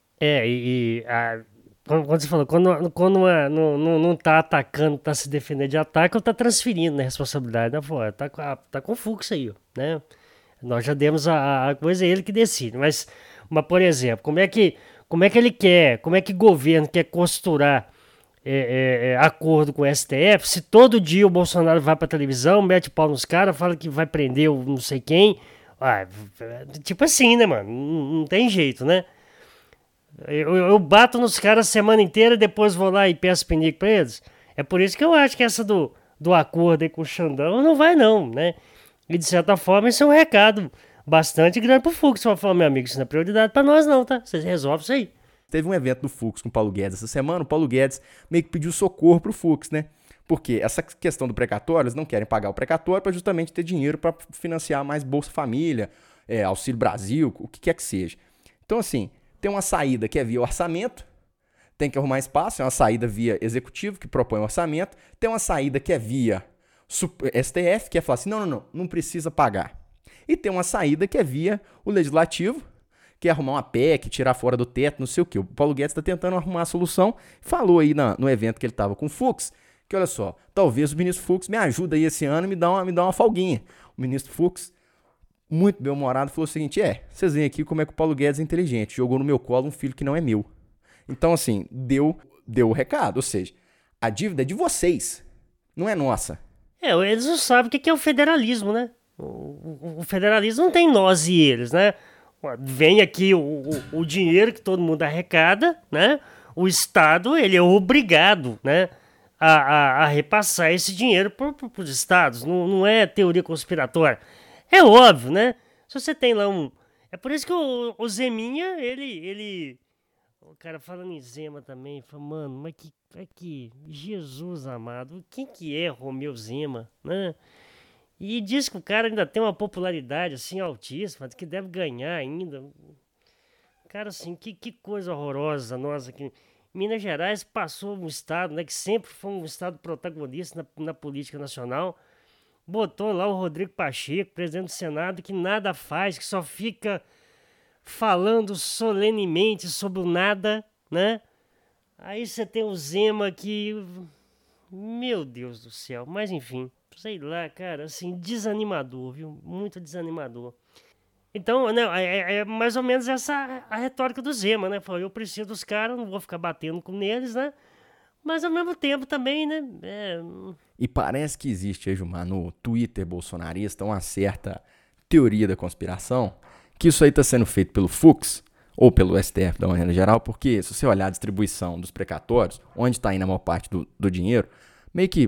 Quando você falou, quando não tá atacando, tá se defendendo de ataque, ou tá transferindo, né, responsabilidade, né? Tá com fluxo aí, né? Nós já demos a coisa, é ele que decide. Mas, por exemplo, como é que ele quer, como é que o governo quer costurar acordo com o STF, se todo dia o Bolsonaro vai pra televisão, mete pau nos caras, fala que vai prender o não sei quem. Tipo assim, né, mano? Não tem jeito, né? Eu bato nos caras a semana inteira, depois vou lá e peço pinico pra eles. É por isso que eu acho que essa do acordo aí com o Xandão não vai não, né? E de certa forma isso é um recado bastante grande pro Fux. Você vai falar, meu amigo, isso não é prioridade pra nós não, tá? Vocês resolvem isso aí. Teve um evento do Fux com o Paulo Guedes essa semana, o Paulo Guedes meio que pediu socorro pro Fux, né? Porque essa questão do precatório, eles não querem pagar o precatório para justamente ter dinheiro para financiar mais Bolsa Família, Auxílio Brasil, o que quer que seja. Então assim, tem uma saída que é via orçamento, tem que arrumar espaço, é uma saída via executivo, que propõe o orçamento, tem uma saída que é via STF, que é falar assim, não precisa pagar. E tem uma saída que é via o legislativo, que é arrumar uma PEC, tirar fora do teto, não sei o quê. O Paulo Guedes está tentando arrumar a solução, falou aí no evento que ele estava com o Fux, que olha só, talvez o ministro Fux me ajude aí esse ano e me dá uma folguinha. O ministro Fux, muito bem-humorado, falou o seguinte, vocês veem aqui como é que o Paulo Guedes é inteligente, jogou no meu colo um filho que não é meu. Então, assim, deu o recado, ou seja, a dívida é de vocês, não é nossa. Eles não sabem o que é o federalismo, né? O federalismo não tem nós e eles, né? Vem aqui o dinheiro que todo mundo arrecada, né? O Estado, ele é obrigado, né? A repassar esse dinheiro para os estados. Não é teoria conspiratória. É óbvio, né? Se você tem lá um... É por isso que o Zeminha, ele... O cara falando em Zema também, fala, mano, mas que Jesus amado, quem que é Romeu Zema, né? E diz que o cara ainda tem uma popularidade assim altíssima, que deve ganhar ainda. Cara, assim, que coisa horrorosa nossa aqui. Minas Gerais passou um estado, né, que sempre foi um estado protagonista na política nacional. Botou lá o Rodrigo Pacheco, presidente do Senado, que nada faz, que só fica falando solenemente sobre o nada, né? Aí você tem o Zema que... Meu Deus do céu. Mas enfim, sei lá, cara, assim, desanimador, viu? Muito desanimador. Então, né, é mais ou menos essa a retórica do Zema, né? Falou, eu preciso dos caras, não vou ficar batendo com eles, né? Mas ao mesmo tempo também, né? E parece que existe aí, Gilmar, no Twitter bolsonarista, uma certa teoria da conspiração, que isso aí está sendo feito pelo Fux, ou pelo STF da maneira geral, porque se você olhar a distribuição dos precatórios, onde está indo a maior parte do dinheiro, meio que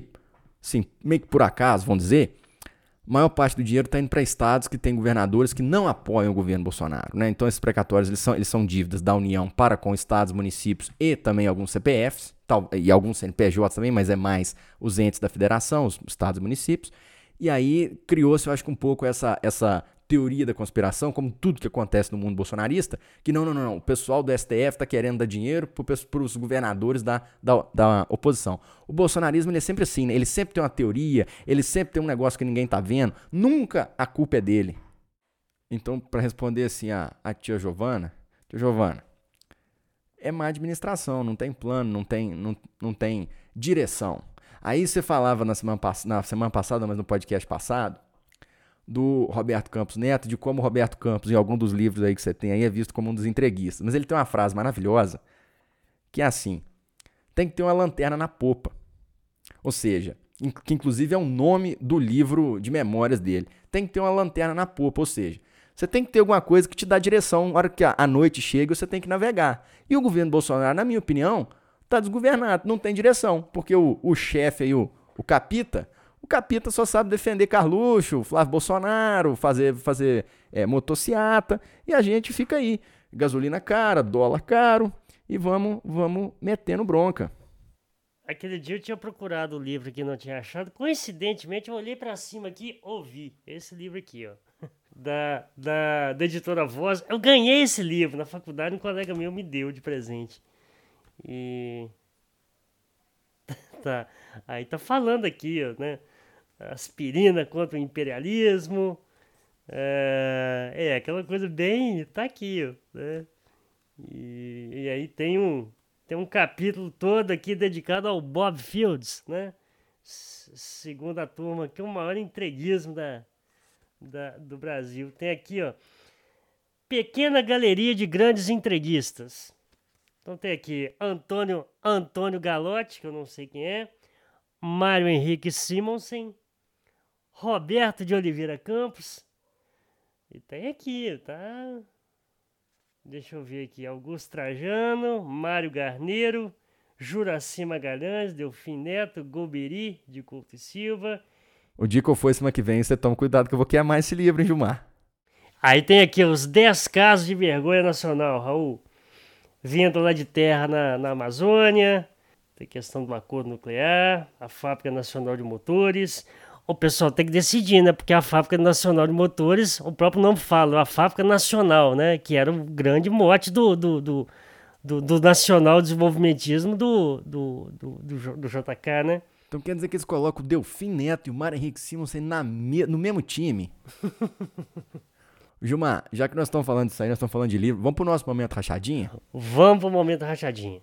por acaso, vamos dizer, a maior parte do dinheiro está indo para estados que têm governadores que não apoiam o governo Bolsonaro, né? Então esses precatórios eles são dívidas da União para com estados, municípios e também alguns CPFs, e alguns CNPJs também, mas é mais os entes da federação, os estados e municípios. E aí criou-se, eu acho que um pouco essa teoria da conspiração, como tudo que acontece no mundo bolsonarista, que não, o pessoal do STF está querendo dar dinheiro para os governadores da oposição. O bolsonarismo ele é sempre assim, né? Ele sempre tem uma teoria, ele sempre tem um negócio que ninguém tá vendo, nunca a culpa é dele. Então, para responder assim a tia Giovana, é má administração, não tem plano, não tem direção. Aí você falava na semana passada, mas no podcast passado, do Roberto Campos Neto, de como o Roberto Campos, em algum dos livros aí que você tem aí, é visto como um dos entreguistas. Mas ele tem uma frase maravilhosa, que é assim, tem que ter uma lanterna na popa. Ou seja, que inclusive é o nome do livro de memórias dele. Tem que ter uma lanterna na popa, ou seja, você tem que ter alguma coisa que te dá direção na hora que a noite chega você tem que navegar. E o governo Bolsonaro, na minha opinião, está desgovernado, não tem direção, porque o chefe aí, o Capita só sabe defender Carluxo, Flávio Bolsonaro, fazer motociata, e a gente fica aí, gasolina cara, dólar caro, e vamos metendo bronca. Aquele dia eu tinha procurado o livro que não tinha achado, coincidentemente eu olhei pra cima aqui, ouvi esse livro aqui, ó, da editora Voz. Eu ganhei esse livro na faculdade, um colega meu me deu de presente. E... tá, aí tá falando aqui, ó, né? Aspirina contra o imperialismo. Aquela coisa bem... Tá aqui, ó, né? E aí tem um capítulo todo aqui dedicado ao Bob Fields, né? Segunda turma, que é o maior entreguismo do Brasil. Tem aqui, ó, pequena galeria de grandes entreguistas. Então tem aqui Antônio Galotti, que eu não sei quem é, Mário Henrique Simonsen, Roberto de Oliveira Campos, e tem aqui, tá? Deixa eu ver aqui, Augusto Trajano, Mário Garneiro, Juraci Magalhães, Delfim Neto, Golbery de Couto e Silva. O dia que eu for semana que vem, você toma cuidado que eu vou queimar esse livro, hein, Gilmar? Aí tem aqui os 10 casos de vergonha nacional, Raul. Vindo lá de terra na Amazônia, tem questão do acordo nuclear, a Fábrica Nacional de Motores. O pessoal tem que decidir, né? Porque a Fábrica Nacional de Motores, o próprio nome fala, a Fábrica Nacional, né? Que era o grande mote do nacional desenvolvimentismo do JK, né? Então quer dizer que eles colocam o Delfim Neto e o Mário Henrique Simonsen no mesmo time? Gilmar, já que nós estamos falando disso aí, nós estamos falando de livro, vamos pro nosso momento rachadinha? Vamos pro momento rachadinha.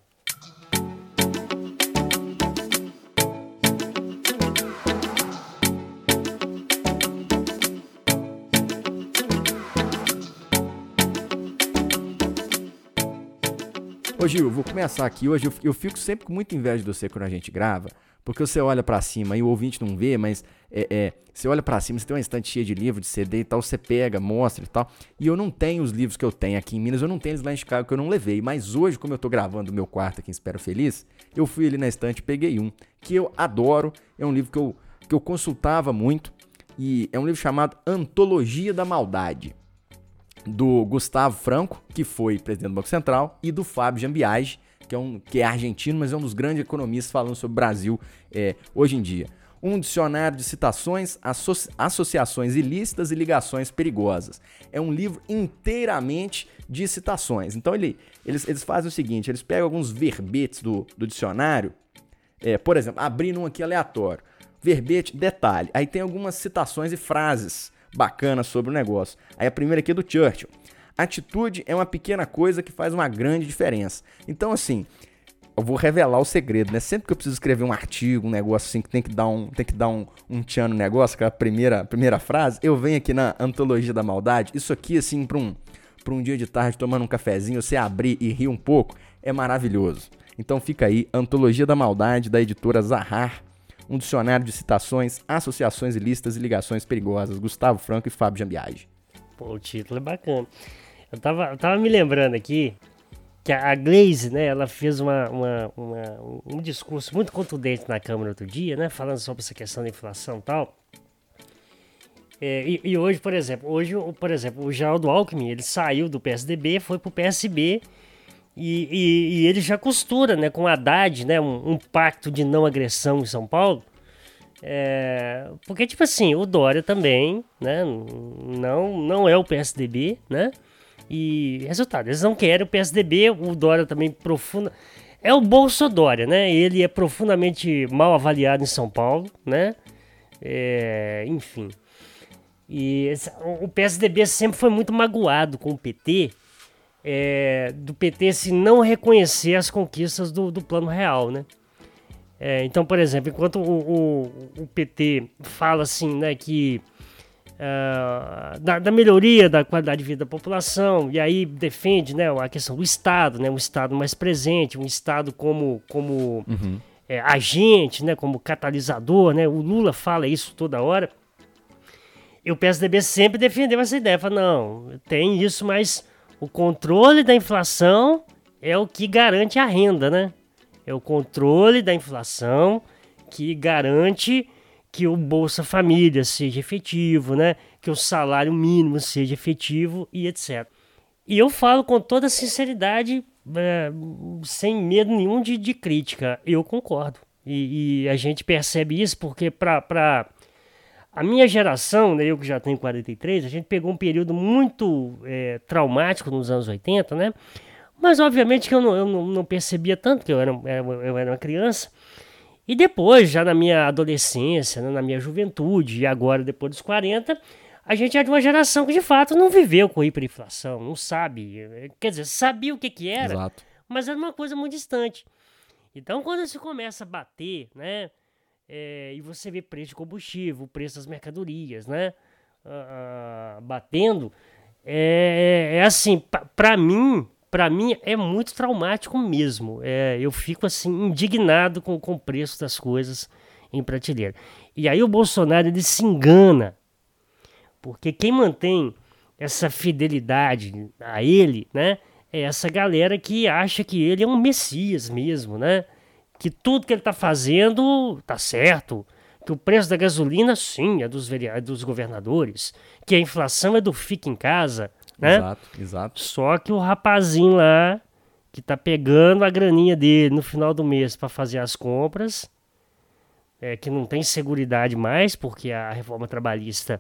Ô Gil, eu vou começar aqui. Hoje eu fico sempre com muita inveja de você quando a gente grava, porque você olha pra cima e o ouvinte não vê, mas você olha pra cima, você tem uma estante cheia de livro, de CD e tal, você pega, mostra e tal. E eu não tenho os livros que eu tenho aqui em Minas, eu não tenho eles lá em Chicago que eu não levei. Mas hoje, como eu tô gravando o meu quarto aqui em Espero Feliz, eu fui ali na estante e peguei um, que eu adoro. É um livro que eu consultava muito, e é um livro chamado Antologia da Maldade, do Gustavo Franco, que foi presidente do Banco Central, e do Fábio Jambiage, que é argentino, mas é um dos grandes economistas falando sobre o Brasil hoje em dia. Um dicionário de citações, associações ilícitas e ligações perigosas. É um livro inteiramente de citações. Então eles fazem o seguinte, eles pegam alguns verbetes do dicionário, por exemplo, abrindo um aqui aleatório, verbete, detalhe, aí tem algumas citações e frases bacanas sobre o negócio. Aí a primeira aqui é do Churchill. Atitude é uma pequena coisa que faz uma grande diferença. Então, assim, eu vou revelar o segredo, né? Sempre que eu preciso escrever um artigo, um negócio assim, que tem que dar um tchan no negócio, que é a primeira frase, eu venho aqui na Antologia da Maldade. Isso aqui, assim, pra um dia de tarde, tomando um cafezinho, você abrir e rir um pouco, é maravilhoso. Então fica aí, Antologia da Maldade, da editora Zahar, um dicionário de citações, associações ilícitas e ligações perigosas, Gustavo Franco e Fábio Jambiage. Pô, o título é bacana. Eu tava me lembrando aqui que a Glaze, né, ela fez um discurso muito contundente na Câmara outro dia, né, falando sobre essa questão da inflação e tal. E hoje, por exemplo, o Geraldo Alckmin, ele saiu do PSDB, foi pro PSB e ele já costura, né, com o Haddad, né, um pacto de não agressão em São Paulo. Porque, tipo assim, o Dória também, né, não é o PSDB, né? E resultado, eles não querem o PSDB, o Dória também profunda. É o Bolsodória, né? Ele é profundamente mal avaliado em São Paulo, né? Enfim. E o PSDB sempre foi muito magoado com o PT, do PT se não reconhecer as conquistas do Plano Real, né? Então, por exemplo, enquanto o PT fala assim, né, que da melhoria da qualidade de vida da população, e aí defende, né, a questão do Estado, né, um Estado mais presente, um Estado como agente, né, como catalisador, né, o Lula fala isso toda hora, e o PSDB sempre defendeu essa ideia, fala, não, tem isso, mas o controle da inflação é o que garante a renda, né? É o controle da inflação que garante que o Bolsa Família seja efetivo, né? Que o salário mínimo seja efetivo e etc. E eu falo com toda sinceridade, sem medo nenhum de crítica. Eu concordo. E a gente percebe isso porque para a minha geração, né, eu que já tenho 43, a gente pegou um período muito traumático nos anos 80, né? Mas obviamente que eu não percebia tanto, porque eu era uma criança. E depois, já na minha adolescência, né, na minha juventude, e agora depois dos 40, a gente é de uma geração que de fato não viveu com hiperinflação, não sabe. Quer dizer, sabia o que era, exato, mas era uma coisa muito distante. Então quando você começa a bater, né, e você vê preço de combustível, preço das mercadorias, né, batendo, assim, para mim é muito traumático mesmo. Eu fico assim indignado com o preço das coisas em prateleira. E aí o Bolsonaro ele se engana, porque quem mantém essa fidelidade a ele, né, é essa galera que acha que ele é um messias mesmo, né? Que tudo que ele está fazendo tá certo, que o preço da gasolina, sim, é dos governadores, que a inflação é do fica em casa, né? Exato. Só que o rapazinho lá, que tá pegando a graninha dele no final do mês para fazer as compras, que não tem seguridade mais, porque a reforma trabalhista,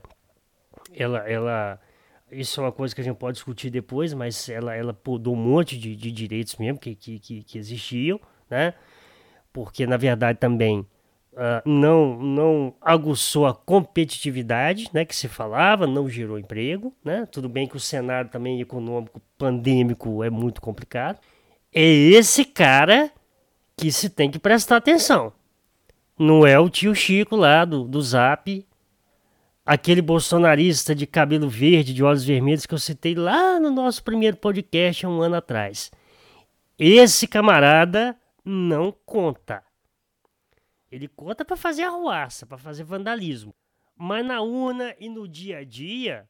ela isso é uma coisa que a gente pode discutir depois, mas ela podou um monte de direitos mesmo que existiam, né? Porque, na verdade, também não aguçou a competitividade, né, que se falava, não gerou emprego, né? Tudo bem que o cenário também econômico pandêmico é muito complicado. É esse cara que se tem que prestar atenção. Não é o tio Chico lá do Zap, aquele bolsonarista de cabelo verde, de olhos vermelhos que eu citei lá no nosso primeiro podcast há um ano atrás. Esse camarada não conta. Ele conta para fazer arruaça, para fazer vandalismo. Mas na urna e no dia a dia,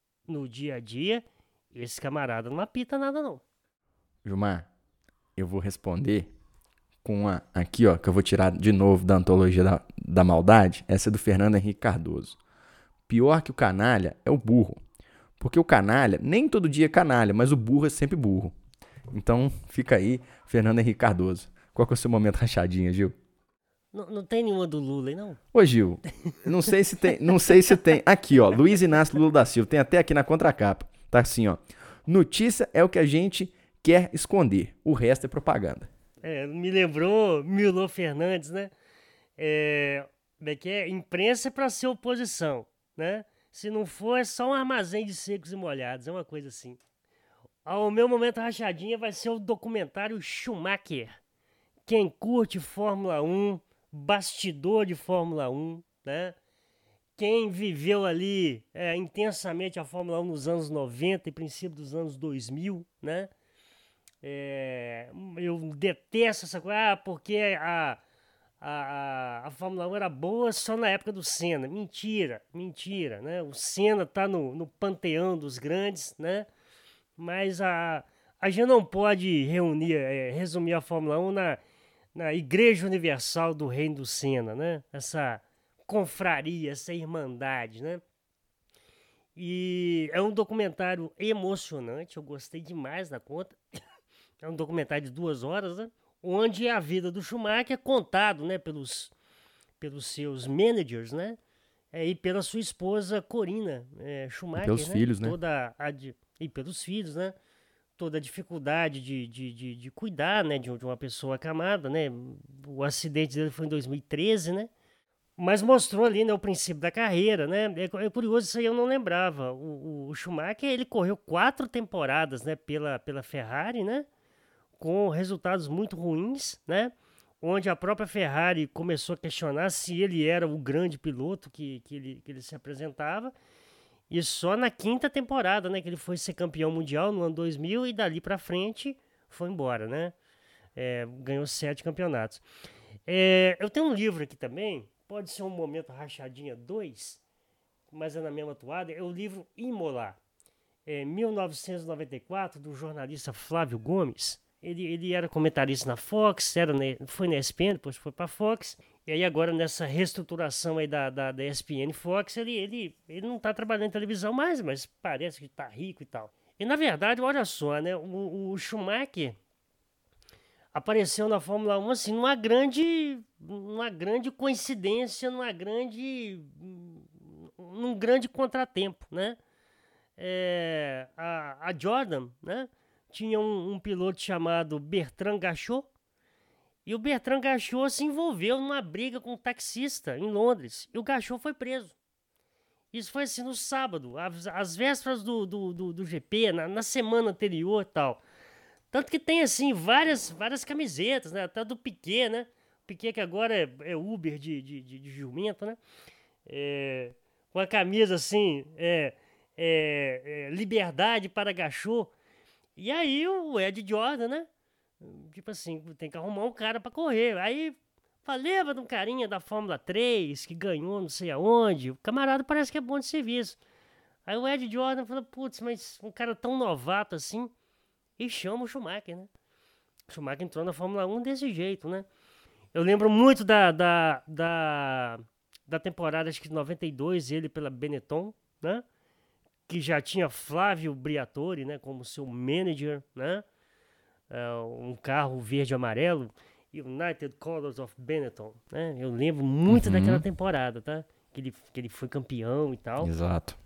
esse camarada não apita nada não. Gilmar, eu vou responder com uma aqui, ó, que eu vou tirar de novo da antologia da maldade. Essa é do Fernando Henrique Cardoso. Pior que o canalha é o burro. Porque o canalha, nem todo dia é canalha, mas o burro é sempre burro. Então, fica aí, Fernando Henrique Cardoso. Qual que é o seu momento rachadinha, Gil? Não tem nenhuma do Lula aí, não? Ô, Gil, não sei se tem. Aqui, ó, Luiz Inácio Lula da Silva. Tem até aqui na contracapa. Tá assim, ó. Notícia é o que a gente quer esconder. O resto é propaganda. Me lembrou Milor Fernandes, né? Como é que é? Imprensa é pra ser oposição, né? Se não for, é só um armazém de secos e molhados. É uma coisa assim. O meu momento rachadinha vai ser o documentário Schumacher. Quem curte Fórmula 1, bastidor de Fórmula 1, né? Quem viveu ali intensamente a Fórmula 1 nos anos 90 e princípio dos anos 2000, né? Eu detesto essa coisa, porque a Fórmula 1 era boa só na época do Senna. Mentira, né? O Senna tá no panteão dos grandes, né? Mas a gente não pode resumir a Fórmula 1 na Igreja Universal do Reino do Senna, né? Essa confraria, essa irmandade, né? E é um documentário emocionante, eu gostei demais da conta. É um documentário de 2 horas, né? Onde a vida do Schumacher é contado, né? Pelos seus managers, né? E pela sua esposa Corina Schumacher, E pelos né? filhos, né? E pelos filhos, né? Toda a dificuldade de cuidar, né, de uma pessoa acamada, né? O acidente dele foi em 2013, né? Mas mostrou ali, né, o princípio da carreira, né? É curioso, isso aí eu não lembrava. O Schumacher, ele correu 4 temporadas, né, pela Ferrari, né? Com resultados muito ruins, né? Onde a própria Ferrari começou a questionar se ele era o grande piloto que ele se apresentava. E só na 5ª temporada, né, que ele foi ser campeão mundial no ano 2000 e dali pra frente foi embora, né? Ganhou 7 campeonatos. Eu tenho um livro aqui também, pode ser um momento rachadinha 2, mas é na mesma toada, é o livro Imola, 1994, do jornalista Flávio Gomes. Ele era comentarista na Fox, foi na ESPN, depois foi pra Fox. E aí agora nessa reestruturação aí da ESPN Fox, ele não tá trabalhando em televisão mais, mas parece que tá rico e tal. E na verdade, olha só, né? O Schumacher apareceu na Fórmula 1 assim, numa grande coincidência, num grande contratempo, né? A Jordan, né? Tinha um piloto chamado Bertrand Gachot, e o Bertrand Gachot se envolveu numa briga com um taxista em Londres, e o Gachot foi preso. Isso foi assim no sábado, às vésperas do GP, na semana anterior e tal. Tanto que tem assim várias camisetas, né? Até do Piquet, né? Piquet que agora é Uber de jumento, né? Uma camisa assim, liberdade para Gachot. E aí o Ed Jordan, né? Tipo assim, tem que arrumar um cara pra correr. Aí lembra de um carinha da Fórmula 3 que ganhou não sei aonde. O camarada parece que é bom de serviço. Aí o Ed Jordan falou, putz, mas um cara tão novato assim. E chama o Schumacher, né? O Schumacher entrou na Fórmula 1 desse jeito, né? Eu lembro muito da temporada, acho que de 92, ele pela Benetton, né? Que já tinha Flávio Briatore, né, como seu manager, né? Um carro verde e amarelo, United Colors of Benetton, né? Eu lembro muito daquela temporada, tá? Que ele foi campeão e tal. Exato.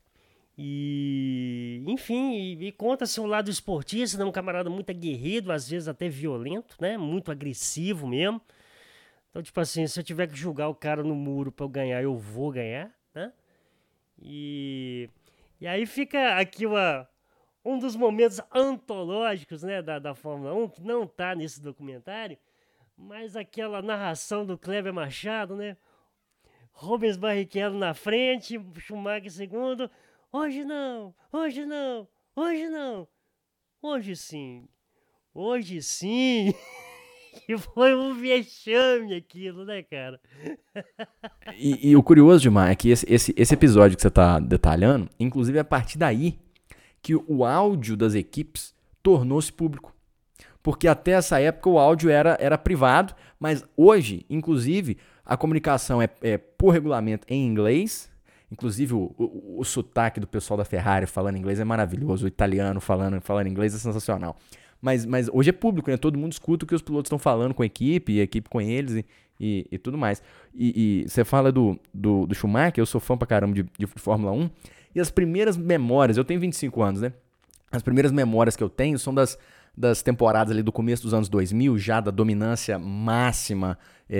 E, enfim, e conta-se um lado esportista, né? Um camarada muito aguerrido, às vezes até violento, né? Muito agressivo mesmo. Então, tipo assim, se eu tiver que julgar o cara no muro pra eu ganhar, eu vou ganhar, né? E aí fica aqui um dos momentos antológicos, né, da Fórmula 1, que não tá nesse documentário, mas aquela narração do Kleber Machado, né? Rubens Barrichello na frente, Schumacher em segundo. Hoje não, hoje não, hoje não. Hoje sim. Hoje sim. E foi um vexame aquilo, né, cara? E o curioso demais é que esse episódio que você tá detalhando, inclusive é a partir daí que o áudio das equipes tornou-se público. Porque até essa época o áudio era privado, mas hoje, inclusive, a comunicação é por regulamento em inglês. Inclusive o sotaque do pessoal da Ferrari falando inglês é maravilhoso, o italiano falando inglês é sensacional. Mas hoje é público, né? Todo mundo escuta o que os pilotos estão falando com a equipe com eles e tudo mais. E você fala do Schumacher, eu sou fã pra caramba de Fórmula 1, e as primeiras memórias, eu tenho 25 anos, né? As primeiras memórias que eu tenho são das temporadas ali do começo dos anos 2000, já da dominância máxima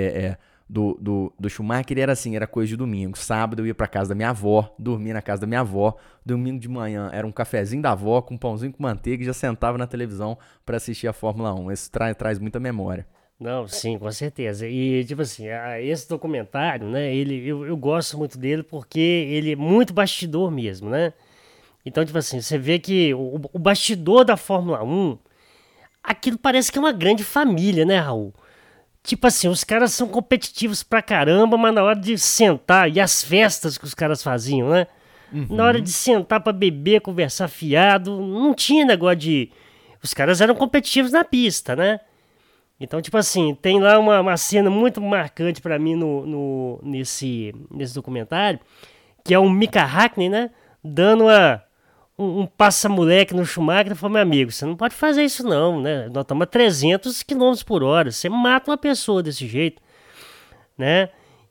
do Schumacher. Era assim, era coisa de domingo. Sábado eu ia pra casa da minha avó, dormia na casa da minha avó. Domingo de manhã era um cafezinho da avó com um pãozinho com manteiga e já sentava na televisão pra assistir a Fórmula 1. Isso traz muita memória. Não, sim, com certeza. E, tipo assim, esse documentário, né, eu gosto muito dele porque ele é muito bastidor mesmo, né? Então, tipo assim, você vê que o bastidor da Fórmula 1, aquilo parece que é uma grande família, né, Raul? Tipo assim, os caras são competitivos pra caramba, mas na hora de sentar, e as festas que os caras faziam, né? Na hora de sentar pra beber, conversar fiado, não tinha negócio de... Os caras eram competitivos na pista, né? Então, tipo assim, tem lá uma cena muito marcante pra mim nesse documentário, que é o Mika Hakkinen, né? Dando um passa-moleque no Schumacher e falou, meu amigo, você não pode fazer isso não, né? Nós estamos a 300 km por hora, você mata uma pessoa desse jeito, né?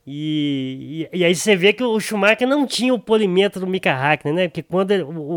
E aí você vê que o Schumacher não tinha o polimento do Mika Hakkinen, né? Porque quando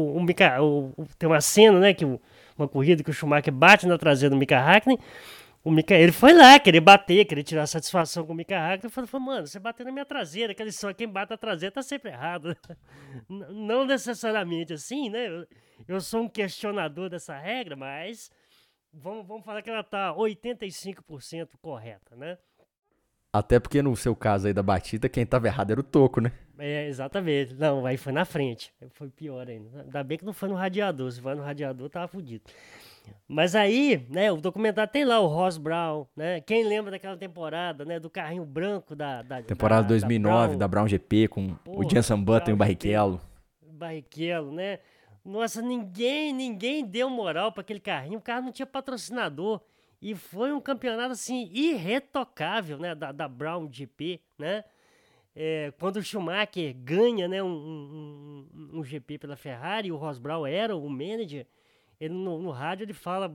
tem uma cena, né? Uma corrida que o Schumacher bate na traseira do Mika Hakkinen, ele foi lá querer bater, querer tirar satisfação com o Mika Hakkinen. Falou, mano, você bateu na minha traseira, aquela lição, quem bate na traseira tá sempre errado. Não necessariamente assim, né? Eu sou um questionador dessa regra, mas vamos falar que ela tá 85% correta, né? Até porque no seu caso aí da batida, quem tava errado era o Toco, né? Exatamente. Não, aí foi na frente. Foi pior ainda. Ainda bem que não foi no radiador. Se foi no radiador, tava fudido. Mas aí, né, o documentário tem lá o Ross Brown, né? Quem lembra daquela temporada, né, do carrinho branco da temporada 2009 da Brown GP com o Jenson Button e o Barrichello. Barrichello, né? Nossa, ninguém deu moral para aquele carrinho. O carro não tinha patrocinador e foi um campeonato assim irretocável, né, da Brown GP, né? Quando o Schumacher ganha, né, um GP pela Ferrari, o Ross Brown era o manager. Ele no rádio ele fala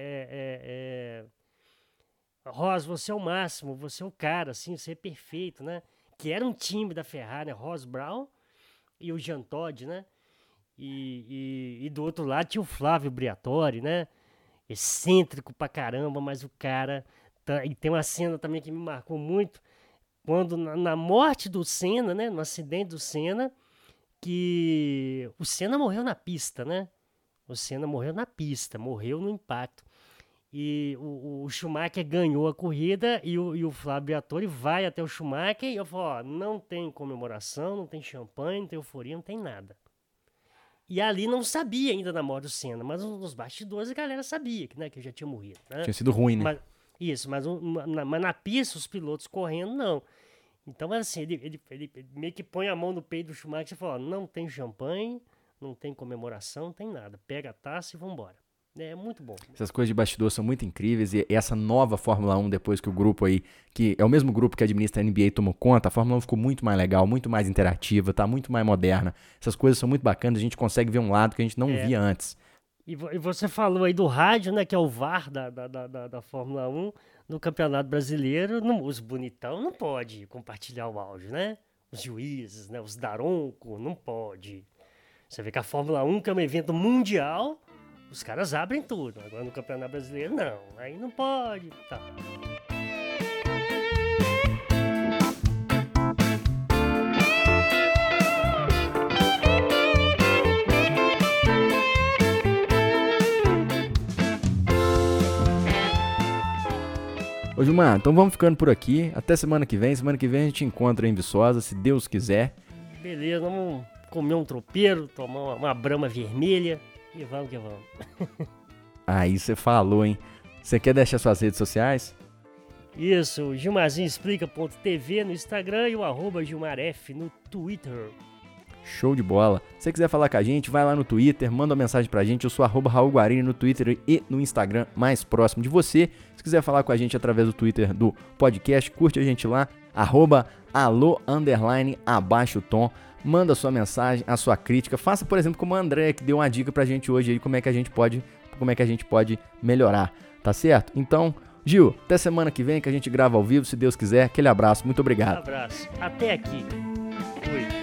Ross, você é o máximo, você é o cara, assim, você é perfeito, né? Que era um time da Ferrari, né? Ross Brown e o Jean Todt, né? E do outro lado tinha o Flávio Briatore, né? Excêntrico pra caramba, mas o cara... E tem uma cena também que me marcou muito, quando na morte do Senna, né? No acidente do Senna, que o Senna morreu na pista, né? O Senna morreu na pista, morreu no impacto. E o Schumacher ganhou a corrida e o Flávio Briatore vai até o Schumacher e eu falo, ó, não tem comemoração, não tem champanhe, não tem euforia, não tem nada. E ali não sabia ainda da morte do Senna, mas nos bastidores a galera sabia que, né, que já tinha morrido. Né? Tinha sido ruim, né? Mas na pista os pilotos correndo, não. Então, assim, ele meio que põe a mão no peito do Schumacher e fala, ó, não tem champanhe, não tem comemoração, não tem nada. Pega a taça e vambora. É muito bom. Essas coisas de bastidor são muito incríveis e essa nova Fórmula 1, depois que o grupo aí, que é o mesmo grupo que administra a NBA, tomou conta, a Fórmula 1 ficou muito mais legal, muito mais interativa, tá muito mais moderna. Essas coisas são muito bacanas, a gente consegue ver um lado que a gente não via antes. E você falou aí do rádio, né, que é o VAR da Fórmula 1, no Campeonato Brasileiro, os bonitão não pode compartilhar o áudio, né? Os juízes, né, os daronco, não pode. Você vê que a Fórmula 1, que é um evento mundial, os caras abrem tudo. Agora no Campeonato Brasileiro, não. Aí não pode. Tá. Ô Gilmar, então vamos ficando por aqui. Até semana que vem. Semana que vem a gente encontra em Viçosa, se Deus quiser. Beleza, vamos comer um tropeiro, tomar uma brama vermelha. E vamos que vamos. Aí você falou, hein? Você quer deixar suas redes sociais? Isso, gilmarzinhoexplica.tv no Instagram e o @gilmarf no Twitter. Show de bola. Se você quiser falar com a gente, vai lá no Twitter, manda uma mensagem pra gente. Eu sou @Raul Guarini no Twitter e no Instagram mais próximo de você. Se quiser falar com a gente através do Twitter do podcast, curte a gente lá, @alô_abaixo-tom. Manda a sua mensagem, a sua crítica. Faça, por exemplo, como a Andréia, que deu uma dica pra gente hoje aí, como é que a gente pode melhorar, tá certo? Então, Gil, até semana que vem que a gente grava ao vivo, se Deus quiser. Aquele abraço, muito obrigado. Um abraço. Até aqui. Fui.